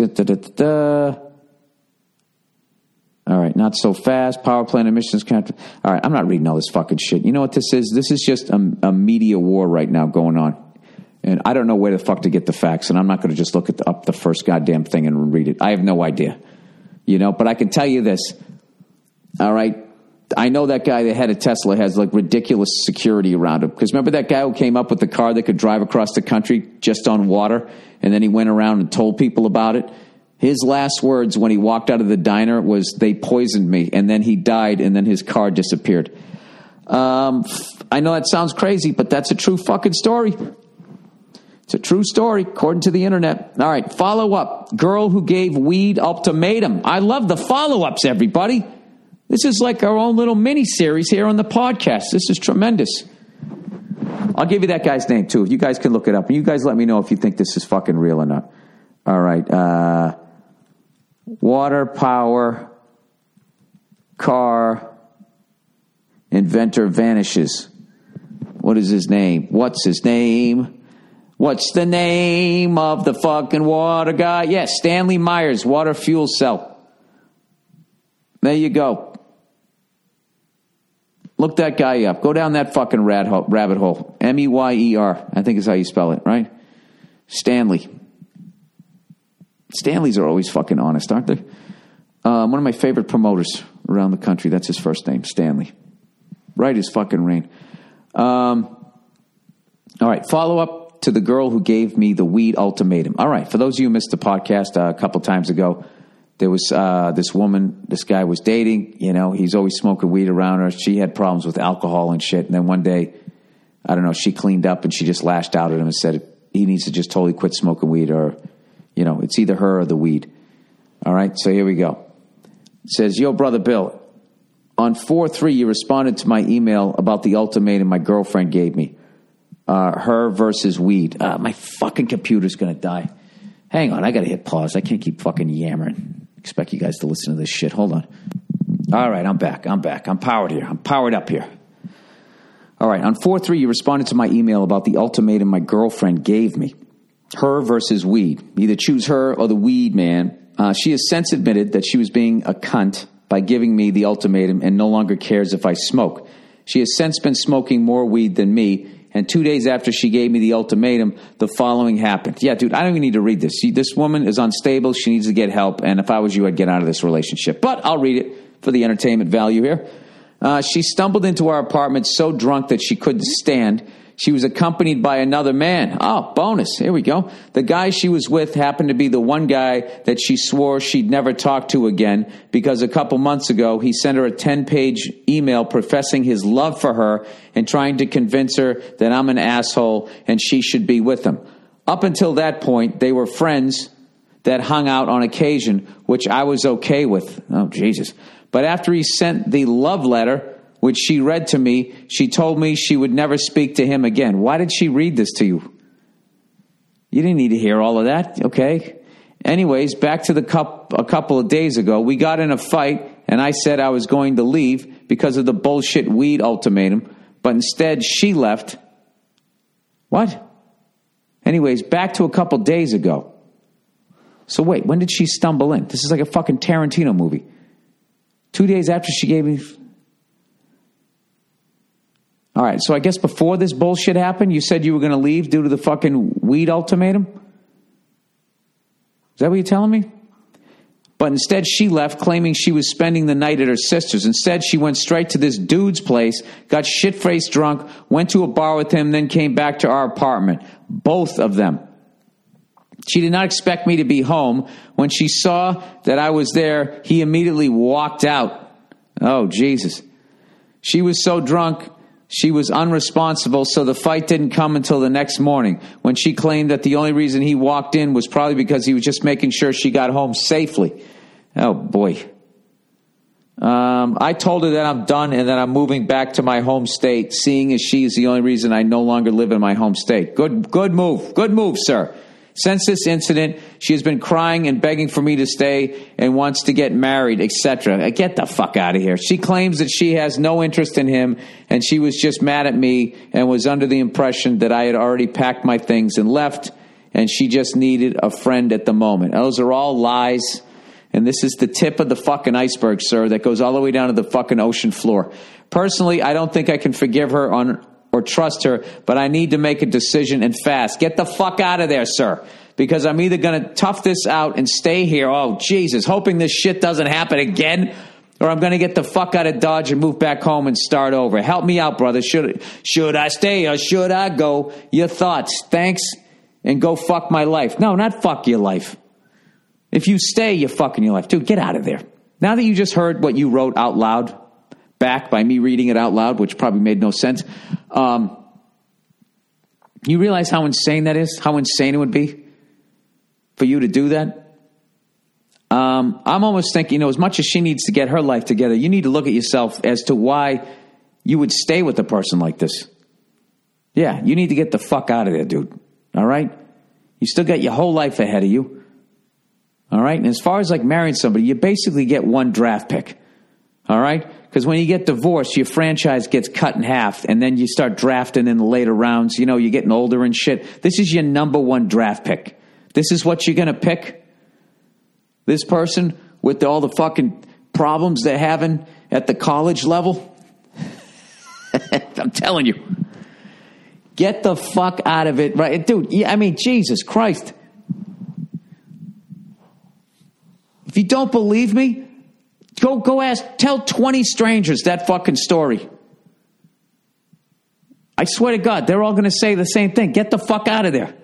[SPEAKER 1] all right, not so fast. Power plant emissions. All right, I'm not reading all this fucking shit. You know what this is? This is just a media war right now going on. And I don't know where the fuck to get the facts, and I'm not going to just look up the first goddamn thing and read it. I have no idea. But I can tell you this. All right? I know that guy, the head of Tesla, has like ridiculous security around him. Because remember that guy who came up with the car that could drive across the country just on water, and then he went around and told people about it? His last words when he walked out of the diner was, "They poisoned me," and then he died, and then his car disappeared. I know that sounds crazy, but that's a true fucking story. It's a true story, according to the internet. All right, follow up. Girl who gave weed ultimatum. I love the follow-ups, everybody. This is like our own little mini-series here on the podcast. This is tremendous. I'll give you that guy's name, too. You guys can look it up. And you guys let me know if you think this is fucking real or not. All right. Water, power, car, inventor vanishes. What is his name? What's his name? What's the name of the fucking water guy? Yes, Stanley Myers, water fuel cell. There you go. Look that guy up. Go down that fucking rabbit hole. Meyer, I think is how you spell it, right? Stanley. Stanleys are always fucking honest, aren't they? One of my favorite promoters around the country. That's his first name, Stanley. Right as fucking rain. All right, follow up to the girl who gave me the weed ultimatum. All right, for those of you who missed the podcast a couple times ago, there was this woman, this guy was dating, he's always smoking weed around her. She had problems with alcohol and shit. And then one day, I don't know, she cleaned up and she just lashed out at him and said, he needs to just totally quit smoking weed, or, it's either her or the weed. All right, so here we go. It says, yo, Brother Bill, on 4/3, you responded to my email about the ultimatum my girlfriend gave me. Her versus weed. My fucking computer's going to die. Hang on, I got to hit pause. I can't keep fucking yammering. Expect you guys to listen to this shit. Hold on. All right, I'm back. I'm powered here. I'm powered up here. All right, on 4/3, you responded to my email about the ultimatum my girlfriend gave me. Her versus weed. Either choose her or the weed man. She has since admitted that she was being a cunt by giving me the ultimatum and no longer cares if I smoke. She has since been smoking more weed than me, and 2 days after she gave me the ultimatum, the following happened. Yeah, dude, I don't even need to read this. See, this woman is unstable. She needs to get help, and if I was you, I'd get out of this relationship. But I'll read it for the entertainment value here. She stumbled into our apartment so drunk that she couldn't stand. She was accompanied by another man. Oh, bonus. Here we go. The guy she was with happened to be the one guy that she swore she'd never talk to again because a couple months ago he sent her a 10-page email professing his love for her and trying to convince her that I'm an asshole and she should be with him. Up until that point, they were friends that hung out on occasion, which I was okay with. Oh, Jesus. But after he sent the love letter, which she read to me, she told me she would never speak to him again. Why did she read this to you? You didn't need to hear all of that, okay? Anyways, back to a couple of days ago, we got in a fight, and I said I was going to leave because of the bullshit weed ultimatum, but instead she left. What? Anyways, back to a couple days ago. So wait, when did she stumble in? This is like a fucking Tarantino movie. 2 days after she gave me... All right, so I guess before this bullshit happened, you said you were going to leave due to the fucking weed ultimatum? Is that what you're telling me? But instead she left claiming she was spending the night at her sister's. Instead, she went straight to this dude's place, got shit-faced drunk, went to a bar with him, then came back to our apartment. Both of them. She did not expect me to be home. When she saw that I was there, he immediately walked out. Oh, Jesus. She was so drunk... She was unresponsible, so the fight didn't come until the next morning when she claimed that the only reason he walked in was probably because he was just making sure she got home safely. Oh, boy. I told her that I'm done and that I'm moving back to my home state, seeing as she is the only reason I no longer live in my home state. Good move. Good move, sir. Since this incident, she has been crying and begging for me to stay and wants to get married, etc. Get the fuck out of here. She claims that she has no interest in him and she was just mad at me and was under the impression that I had already packed my things and left and she just needed a friend at the moment. Those are all lies, and this is the tip of the fucking iceberg, sir, that goes all the way down to the fucking ocean floor. Personally, I don't think I can forgive her or trust her, but I need to make a decision and fast. Get the fuck out of there, sir, because I'm either going to tough this out and stay here, oh, Jesus, hoping this shit doesn't happen again, or I'm going to get the fuck out of Dodge and move back home and start over. Help me out, brother. Should I stay or should I go? Your thoughts. Thanks, and go fuck my life. No, not fuck your life. If you stay, you're fucking your life. Dude, get out of there. Now that you just heard what you wrote out loud, back by me reading it out loud, which probably made no sense. You realize how insane that is? How insane it would be for you to do that? I'm almost thinking, as much as she needs to get her life together, you need to look at yourself as to why you would stay with a person like this. Yeah, you need to get the fuck out of there, dude. All right? You still got your whole life ahead of you. All right? And as far as like marrying somebody, you basically get one draft pick. All right? Because when you get divorced, your franchise gets cut in half, and then you start drafting in the later rounds. You're getting older and shit. This is your number one draft pick. This is what you're going to pick? This person with all the fucking problems they're having at the college level? I'm telling you. Get the fuck out of it. Right, dude, Jesus Christ. If you don't believe me, Go ask, tell 20 strangers that fucking story. I swear to God, they're all going to say the same thing. Get the fuck out of there.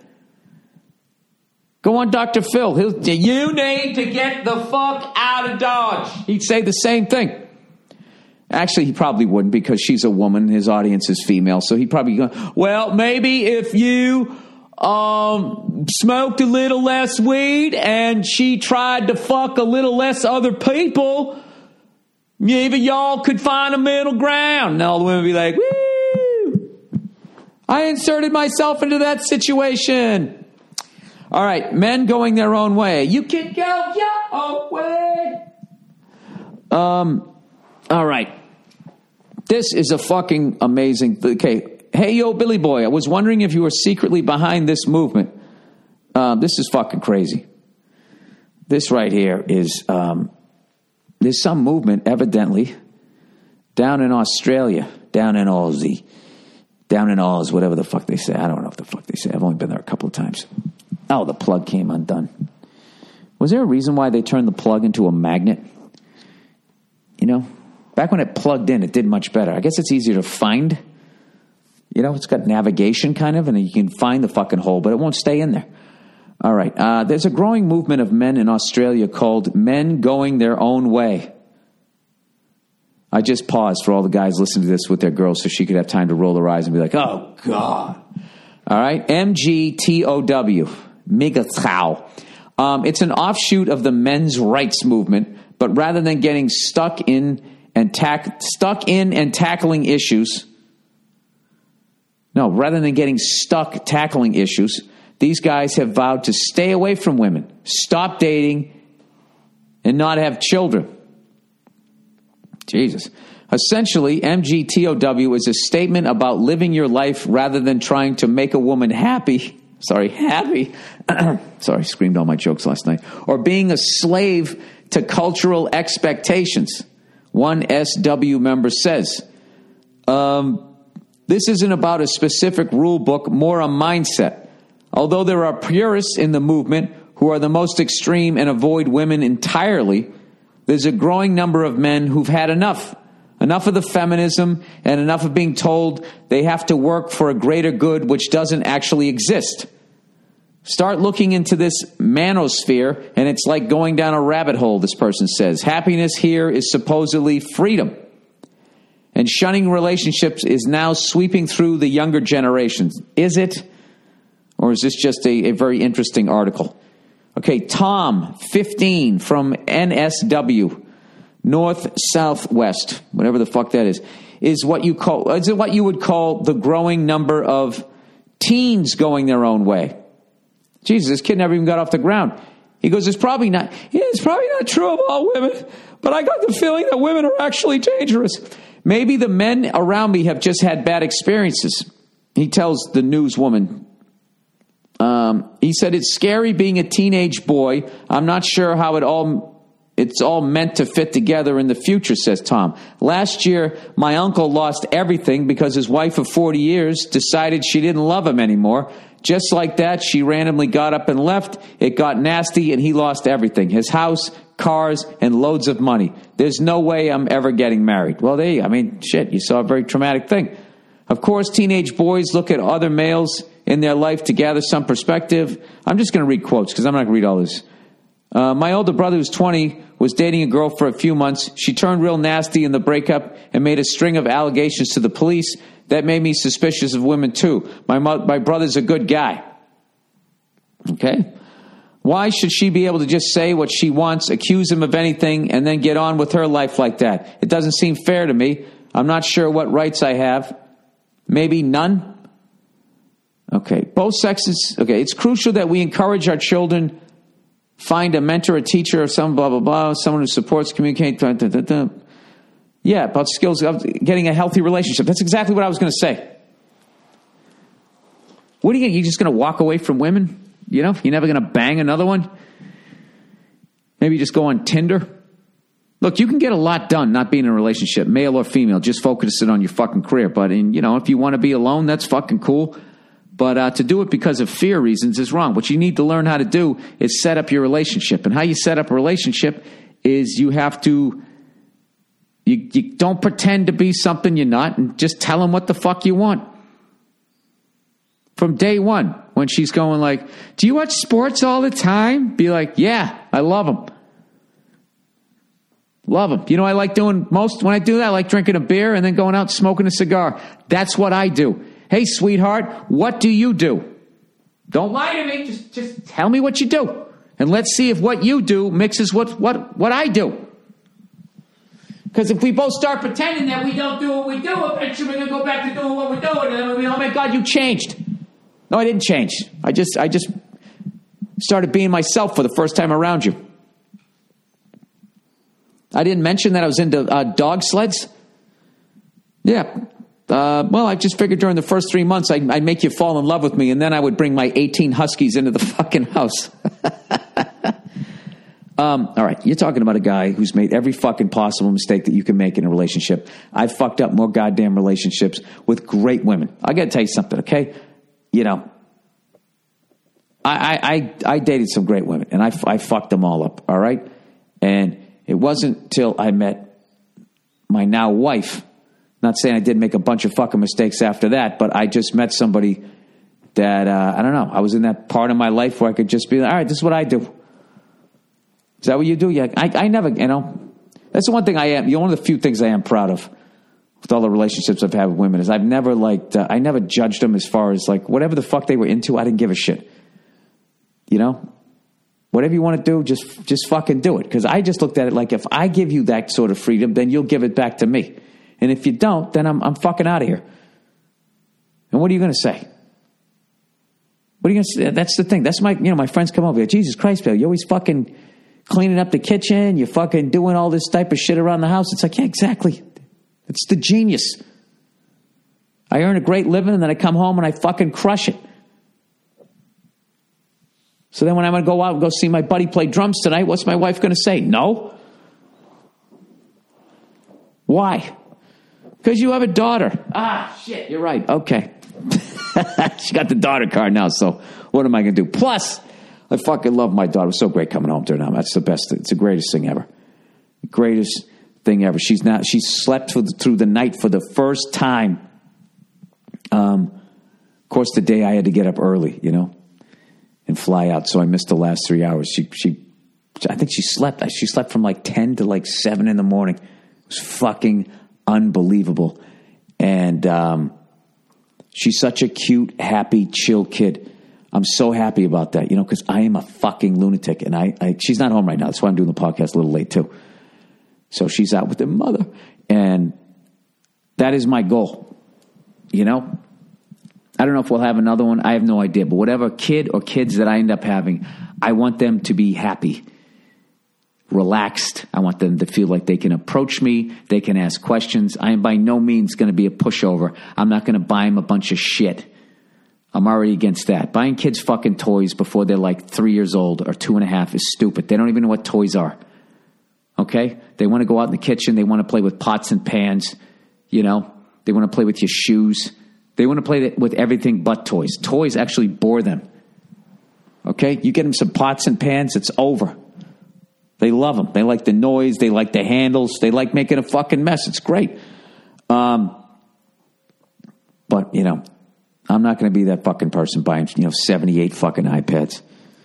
[SPEAKER 1] Go on Dr. Phil. You need to get the fuck out of Dodge. He'd say the same thing. Actually, he probably wouldn't because she's a woman. His audience is female. So he'd probably go, well, maybe if you smoked a little less weed and she tried to fuck a little less other people, maybe y'all could find a middle ground. And all the women would be like, woo! I inserted myself into that situation. All right, men going their own way. You can go your own way. All right. This is a fucking amazing... Okay. Hey, yo, Billy Boy, I was wondering if you were secretly behind this movement. This is fucking crazy. This right here is... there's some movement, evidently, down in Australia. Down in Aussie. Down in Oz, whatever the fuck they say. I don't know what the fuck they say. I've only been there a couple of times. Oh, the plug came undone. Was there a reason why they turned the plug into a magnet? You know? Back when it plugged in, it did much better. I guess it's easier to find... You know, it's got navigation kind of, and you can find the fucking hole, but it won't stay in there. All right. There's a growing movement of men in Australia called Men Going Their Own Way. I just paused for all the guys listening to this with their girls so she could have time to roll her eyes and be like, oh, God. All right. MGTOW. Migatau. It's an offshoot of the men's rights movement, but rather than getting stuck in and tackling issues... No, rather than getting stuck tackling issues, these guys have vowed to stay away from women, stop dating, and not have children. Jesus. Essentially, MGTOW is a statement about living your life rather than trying to make a woman happy. Sorry, screamed all my jokes last night. Or being a slave to cultural expectations. One SW member says, this isn't about a specific rule book, more a mindset. Although there are purists in the movement who are the most extreme and avoid women entirely, there's a growing number of men who've had enough. Enough of the feminism and enough of being told they have to work for a greater good which doesn't actually exist. Start looking into this manosphere and it's like going down a rabbit hole, this person says. Happiness here is supposedly freedom. And shunning relationships is now sweeping through the younger generations. Is it? Or is this just a very interesting article? Okay, Tom, 15, from NSW, North Southwest, whatever the fuck that is what you would call the growing number of teens going their own way. Jesus, this kid never even got off the ground. He goes, it's probably not true of all women, but I got the feeling that women are actually dangerous. Maybe the men around me have just had bad experiences. He tells the newswoman. He said, it's scary being a teenage boy. I'm not sure how it's all meant to fit together in the future, says Tom. Last year, my uncle lost everything because his wife of 40 years decided she didn't love him anymore. Just like that, she randomly got up and left. It got nasty and he lost everything. His house, cars, and loads of money. There's no way I'm ever getting married. Well, you saw a very traumatic thing. Of course, teenage boys look at other males in their life to gather some perspective. I'm just going to read quotes because I'm not going to read all this. My older brother, who's 20, was dating a girl for a few months. She turned real nasty in the breakup and made a string of allegations to the police. That made me suspicious of women, too. My brother's a good guy. Okay? Why should she be able to just say what she wants, accuse him of anything, and then get on with her life like that? It doesn't seem fair to me. I'm not sure what rights I have. Maybe none? Okay. Both sexes. Okay. It's crucial that we encourage our children, find a mentor, a teacher, or some blah, blah, blah, someone who supports, communicate. Yeah, about skills of getting a healthy relationship. That's exactly what I was going to say. What are you just going to walk away from women? You know, you're never going to bang another one? Maybe just go on Tinder? Look, you can get a lot done not being in a relationship, male or female, just focusing on your fucking career. But, if you want to be alone, that's fucking cool. But to do it because of fear reasons is wrong. What you need to learn how to do is set up your relationship. And how you set up a relationship is you have to... You don't pretend to be something you're not and just tell them what the fuck you want. From day one, when she's going like, do you watch sports all the time? Be like, yeah, I love them. Love them. You know, I like doing most, when I do that, I like drinking a beer and then going out and smoking a cigar. That's what I do. Hey, sweetheart, what do you do? Don't lie to me. Just tell me what you do. And let's see if what you do mixes what I do. Because if we both start pretending that we don't do what we do, eventually we're going to go back to doing what we're doing. And then we'll be, oh my God, you changed. No, I didn't change. I just started being myself for the first time around you. I didn't mention that I was into dog sleds. Yeah. Well, I just figured during the first 3 months I'd make you fall in love with me, and then I would bring my 18 Huskies into the fucking house. All right, you're talking about a guy who's made every fucking possible mistake that you can make in a relationship. I've fucked up more goddamn relationships with great women. I got to tell you something, okay? You know, I dated some great women, and I fucked them all up, all right? And it wasn't till I met my now wife. Not saying I didn't make a bunch of fucking mistakes after that, but I just met somebody that, I don't know, I was in that part of my life where I could just be like, all right, this is what I do. Is that what you do? Yeah, I never, you know, that's the one thing I am, one of the few things I am proud of with all the relationships I've had with women is I've never I never judged them as far as like whatever the fuck they were into, I didn't give a shit. You know? Whatever you want to do, just fucking do it. Because I just looked at it like if I give you that sort of freedom, then you'll give it back to me. And if you don't, then I'm fucking out of here. And what are you going to say? What are you going to say? That's the thing. That's my friends come over. Jesus Christ, Bill, you're always fucking cleaning up the kitchen. You're fucking doing all this type of shit around the house. It's like, yeah, exactly. It's the genius. I earn a great living and then I come home and I fucking crush it. So then when I'm going to go out and go see my buddy play drums tonight, what's my wife going to say? No. Why? Because you have a daughter. Ah, shit, you're right. Okay. She got the daughter card now, so what am I going to do? Plus, I fucking love my daughter. It was so great coming home to her now. That's the best. It's the greatest thing ever. Greatest thing ever. She slept through the night for the first time. Of course, the day I had to get up early, you know, and fly out, so I missed the last 3 hours. I think she slept. She slept from like 10 to like 7 in the morning. It was fucking unbelievable. And she's such a cute, happy, chill kid. I'm so happy about that, you know, because I am a fucking lunatic. And she's not home right now. That's why I'm doing the podcast a little late, too. So she's out with her mother. And that is my goal, you know. I don't know if we'll have another one. I have no idea. But whatever kid or kids that I end up having, I want them to be happy, relaxed. I want them to feel like they can approach me. They can ask questions. I am by no means going to be a pushover. I'm not going to buy them a bunch of shit. I'm already against that. Buying kids fucking toys before they're like 3 years old or 2.5 is stupid. They don't even know what toys are. Okay? They want to go out in the kitchen. They want to play with pots and pans. You know? They want to play with your shoes. They want to play with everything but toys. Toys actually bore them. Okay? You get them some pots and pans, it's over. They love them. They like the noise. They like the handles. They like making a fucking mess. It's great. But, you know, I'm not going to be that fucking person buying, 78 fucking iPads.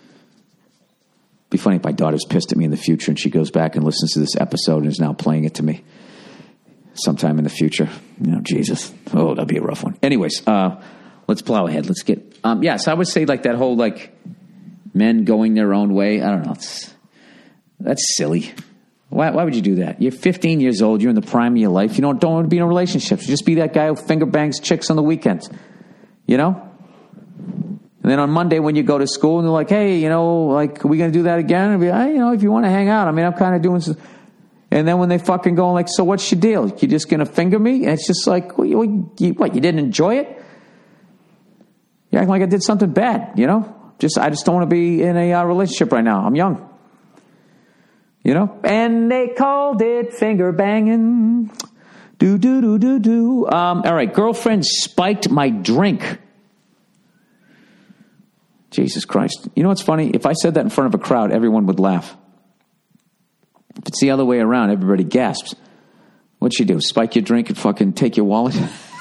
[SPEAKER 1] Be funny if my daughter's pissed at me in the future and she goes back and listens to this episode and is now playing it to me sometime in the future. Jesus. Oh, that'll be a rough one. Anyways, let's plow ahead. Let's get, so I would say like that whole like men going their own way. I don't know. That's silly. Why would you do that? You're 15 years old. You're in the prime of your life. You don't want to be in a relationship. So just be that guy who finger bangs chicks on the weekends. You know? And then on Monday when you go to school and they're like, hey, are we going to do that again? And be like, if you want to hang out. I mean, I'm kind of doing some. And then when they fucking go like, so what's your deal? You just going to finger me? And it's just like, what, you didn't enjoy it? You act like I did something bad, I just don't want to be in a relationship right now. I'm young. And they called it finger banging. Do. All right, girlfriend spiked my drink. Jesus Christ. You know what's funny? If I said that in front of a crowd, everyone would laugh. If it's the other way around, everybody gasps. What'd she do? Spike your drink and fucking take your wallet?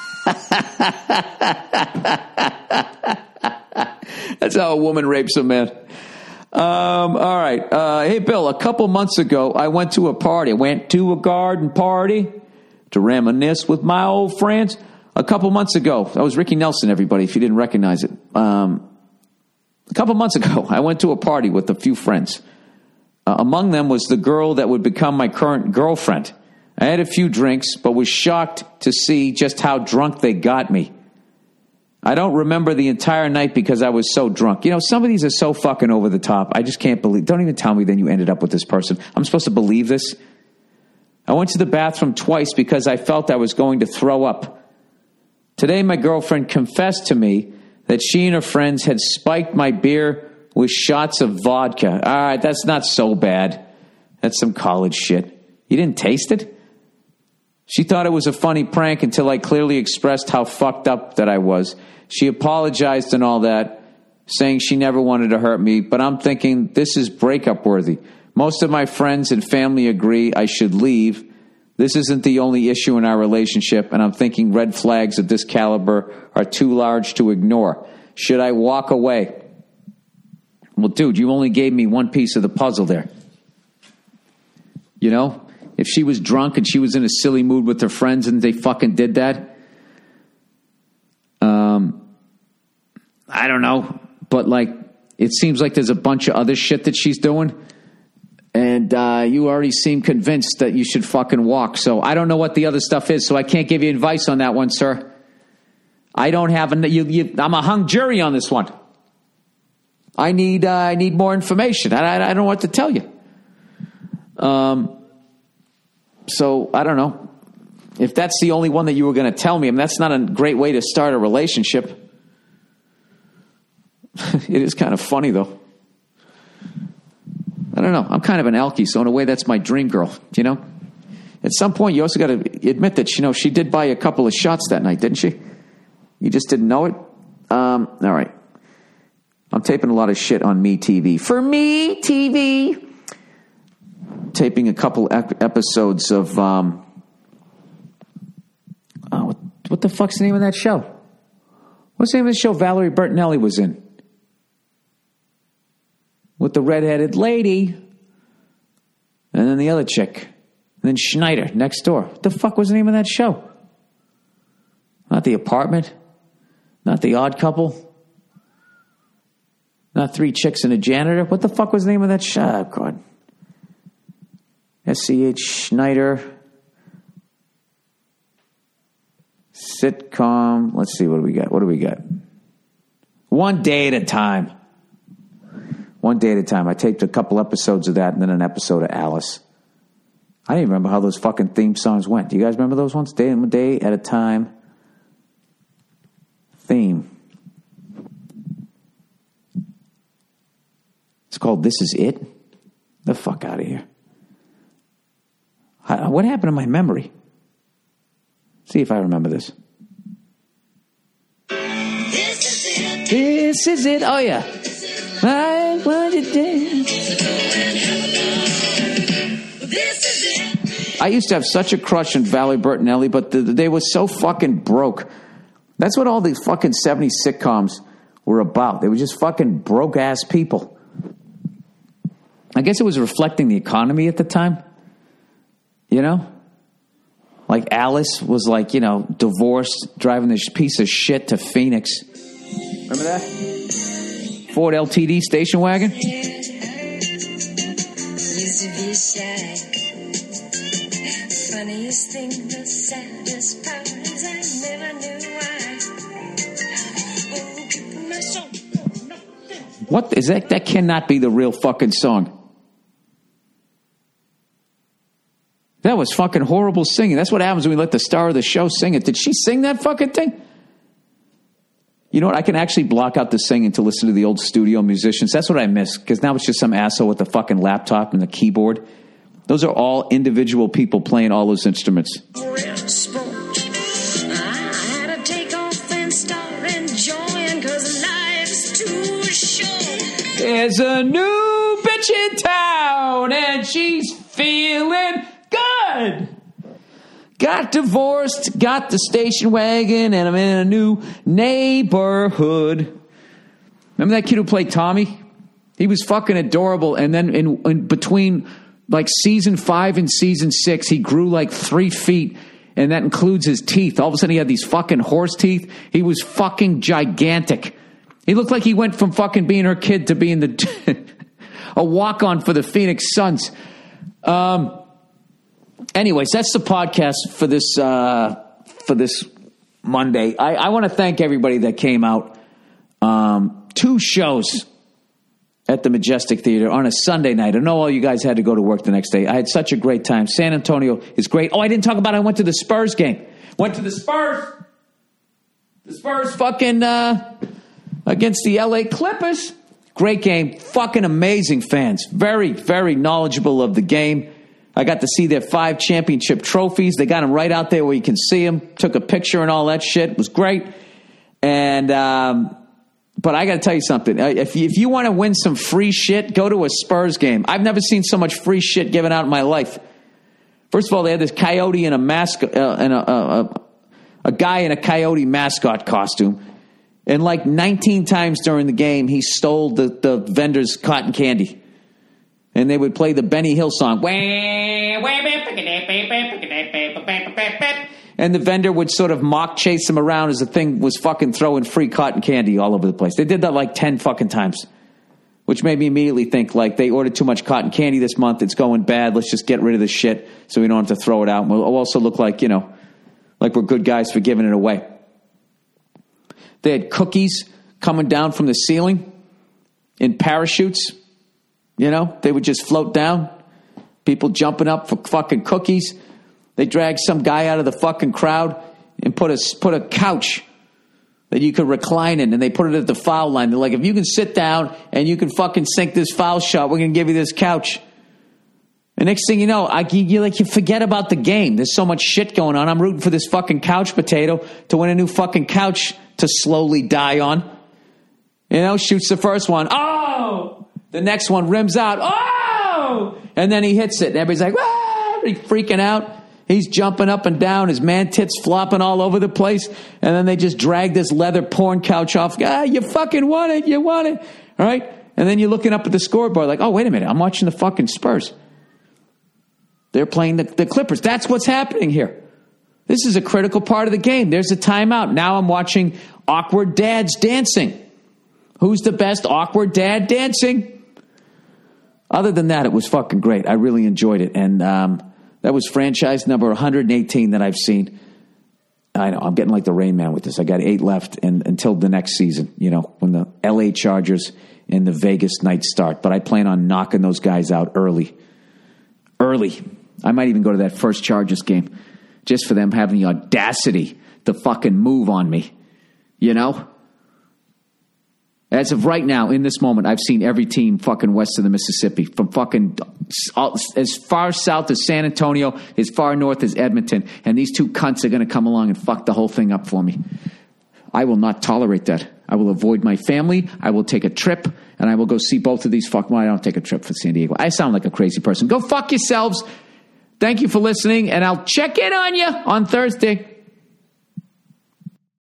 [SPEAKER 1] That's how a woman rapes a man. All right. Hey, Bill, a couple months ago, I went to a party. I went to a garden party to reminisce with my old friends. A couple months ago, that was Ricky Nelson, everybody, if you didn't recognize it. A couple months ago, I went to a party with a few friends. Among them was the girl that would become my current girlfriend. I had a few drinks, but was shocked to see just how drunk they got me. I don't remember the entire night because I was so drunk. You know, some of these are so fucking over the top. I just can't believe. Don't even tell me then you ended up with this person. I'm supposed to believe this? I went to the bathroom twice because I felt I was going to throw up. Today, my girlfriend confessed to me that she and her friends had spiked my beer with shots of vodka. All right, that's not so bad. That's some college shit. You didn't taste it? She thought it was a funny prank until I clearly expressed how fucked up that I was. She apologized and all that, saying she never wanted to hurt me, but I'm thinking this is breakup worthy. Most of my friends and family agree I should leave. This isn't the only issue in our relationship, and I'm thinking red flags of this caliber are too large to ignore. Should I walk away? Well, dude, you only gave me one piece of the puzzle there. You know? If she was drunk and she was in a silly mood with her friends and they fucking did that, I don't know. But, like, it seems like there's a bunch of other shit that she's doing. And you already seem convinced that you should fucking walk. So I don't know what the other stuff is, so I can't give you advice on that one, sir. I don't have I'm a hung jury on this one. I need more information. I don't know what to tell you. So I don't know. If that's the only one that you were going to tell me, I mean, that's not a great way to start a relationship. It is kind of funny, though. I don't know. I'm kind of an alkie, so in a way, that's my dream girl, you know? At some point, you also got to admit that, you know, she did buy a couple of shots that night, didn't she? You just didn't know it? All right. I'm taping a lot of shit on Me TV. For Me TV. Taping a couple episodes of, what the fuck's the name of that show? What's the name of the show Valerie Bertinelli was in? With the redheaded lady. And then the other chick. And then Schneider next door. What the fuck was the name of that show? Not The Apartment. Not The Odd Couple. Not Three Chicks and a Janitor. What the fuck was the name of that show? Oh, God. S.C.H. Schneider. Sitcom. Let's see, what do we got? One Day at a Time. One Day at a Time. I taped a couple episodes of that and then an episode of Alice. I didn't even remember how those fucking theme songs went. Do you guys remember those ones? Day at a Time. Theme. It's called This Is It? The fuck out of here. What happened to my memory? See if I remember this. This is it. Oh, yeah. I want you dead. I used to have such a crush on Valerie Bertinelli, but they were so fucking broke. That's what all these fucking 70s sitcoms were about. They were just fucking broke-ass people. I guess it was reflecting the economy at the time. You know? Like Alice was like, you know, divorced, driving this piece of shit to Phoenix. Remember that? Ford LTD station wagon? Funniest thing, the saddest part is I never knew why. What is that? That cannot be the real fucking song. That was fucking horrible singing. That's what happens when we let the star of the show sing it. Did she sing that fucking thing? You know what? I can actually block out the singing to listen to the old studio musicians. That's what I miss, because now it's just some asshole with the fucking laptop and the keyboard. Those are all individual people playing all those instruments. There's a new bitch in town, and she's feeling good. Got divorced, got the station wagon, and I'm in a new neighborhood. Remember that kid who played Tommy? He was fucking adorable, and then in between like season 5 and season 6, he grew like 3 feet, and that includes his teeth. All of a sudden, he had these fucking horse teeth. He was fucking gigantic. He looked like he went from fucking being her kid to being a walk-on for the Phoenix Suns. Anyways, that's the podcast for this Monday. I want to thank everybody that came out. 2 shows at the Majestic Theater on a Sunday night. I know all you guys had to go to work the next day. I had such a great time. San Antonio is great. Oh, I didn't talk about it. I went to the Spurs game. Went to the Spurs. The Spurs fucking against the LA Clippers. Great game. Fucking amazing fans. Very, very knowledgeable of the game. I got to see their 5 championship trophies. They got them right out there where you can see them. Took a picture and all that shit. It was great. And, but I got to tell you something. If you want to win some free shit, go to a Spurs game. I've never seen so much free shit given out in my life. First of all, they had this coyote and a mascot, and a guy in a coyote mascot costume. And like 19 times during the game, he stole the vendor's cotton candy. And they would play the Benny Hill song. And the vendor would sort of mock chase him around as the thing was fucking throwing free cotton candy all over the place. They did that like 10 fucking times, which made me immediately think like they ordered too much cotton candy this month. It's going bad. Let's just get rid of this shit so we don't have to throw it out. We'll also look like, like we're good guys for giving it away. They had cookies coming down from the ceiling in parachutes. They would just float down. People jumping up for fucking cookies. They dragged some guy out of the fucking crowd and put a couch that you could recline in, and they put it at the foul line. They're like, if you can sit down and you can fucking sink this foul shot, we're going to give you this couch. And next thing you know, you forget about the game. There's so much shit going on. I'm rooting for this fucking couch potato to win a new fucking couch to slowly die on. Shoots the first one. Oh! The next one rims out. Oh! And then he hits it. And everybody's like, ah! He's freaking out. He's jumping up and down. His man tits flopping all over the place. And then they just drag this leather porn couch off. You fucking want it. You want it. All right? And then you're looking up at the scoreboard like, oh, wait a minute. I'm watching the fucking Spurs. They're playing the Clippers. That's what's happening here. This is a critical part of the game. There's a timeout. Now I'm watching awkward dads dancing. Who's the best awkward dad dancing? Other than that, it was fucking great. I really enjoyed it. And that was franchise number 118 that I've seen. I know, I'm getting like the Rain Man with this. I got 8 left until the next season, when the LA Chargers and the Vegas Knights start. But I plan on knocking those guys out early. I might even go to that first Chargers game just for them having the audacity to fucking move on me. As of right now, in this moment, I've seen every team fucking west of the Mississippi, from fucking as far south as San Antonio, as far north as Edmonton, and these 2 cunts are going to come along and fuck the whole thing up for me. I will not tolerate that. I will avoid my family. I will take a trip, and I will go see both of these I don't take a trip for San Diego. I sound like a crazy person. Go fuck yourselves. Thank you for listening, and I'll check in on you on Thursday.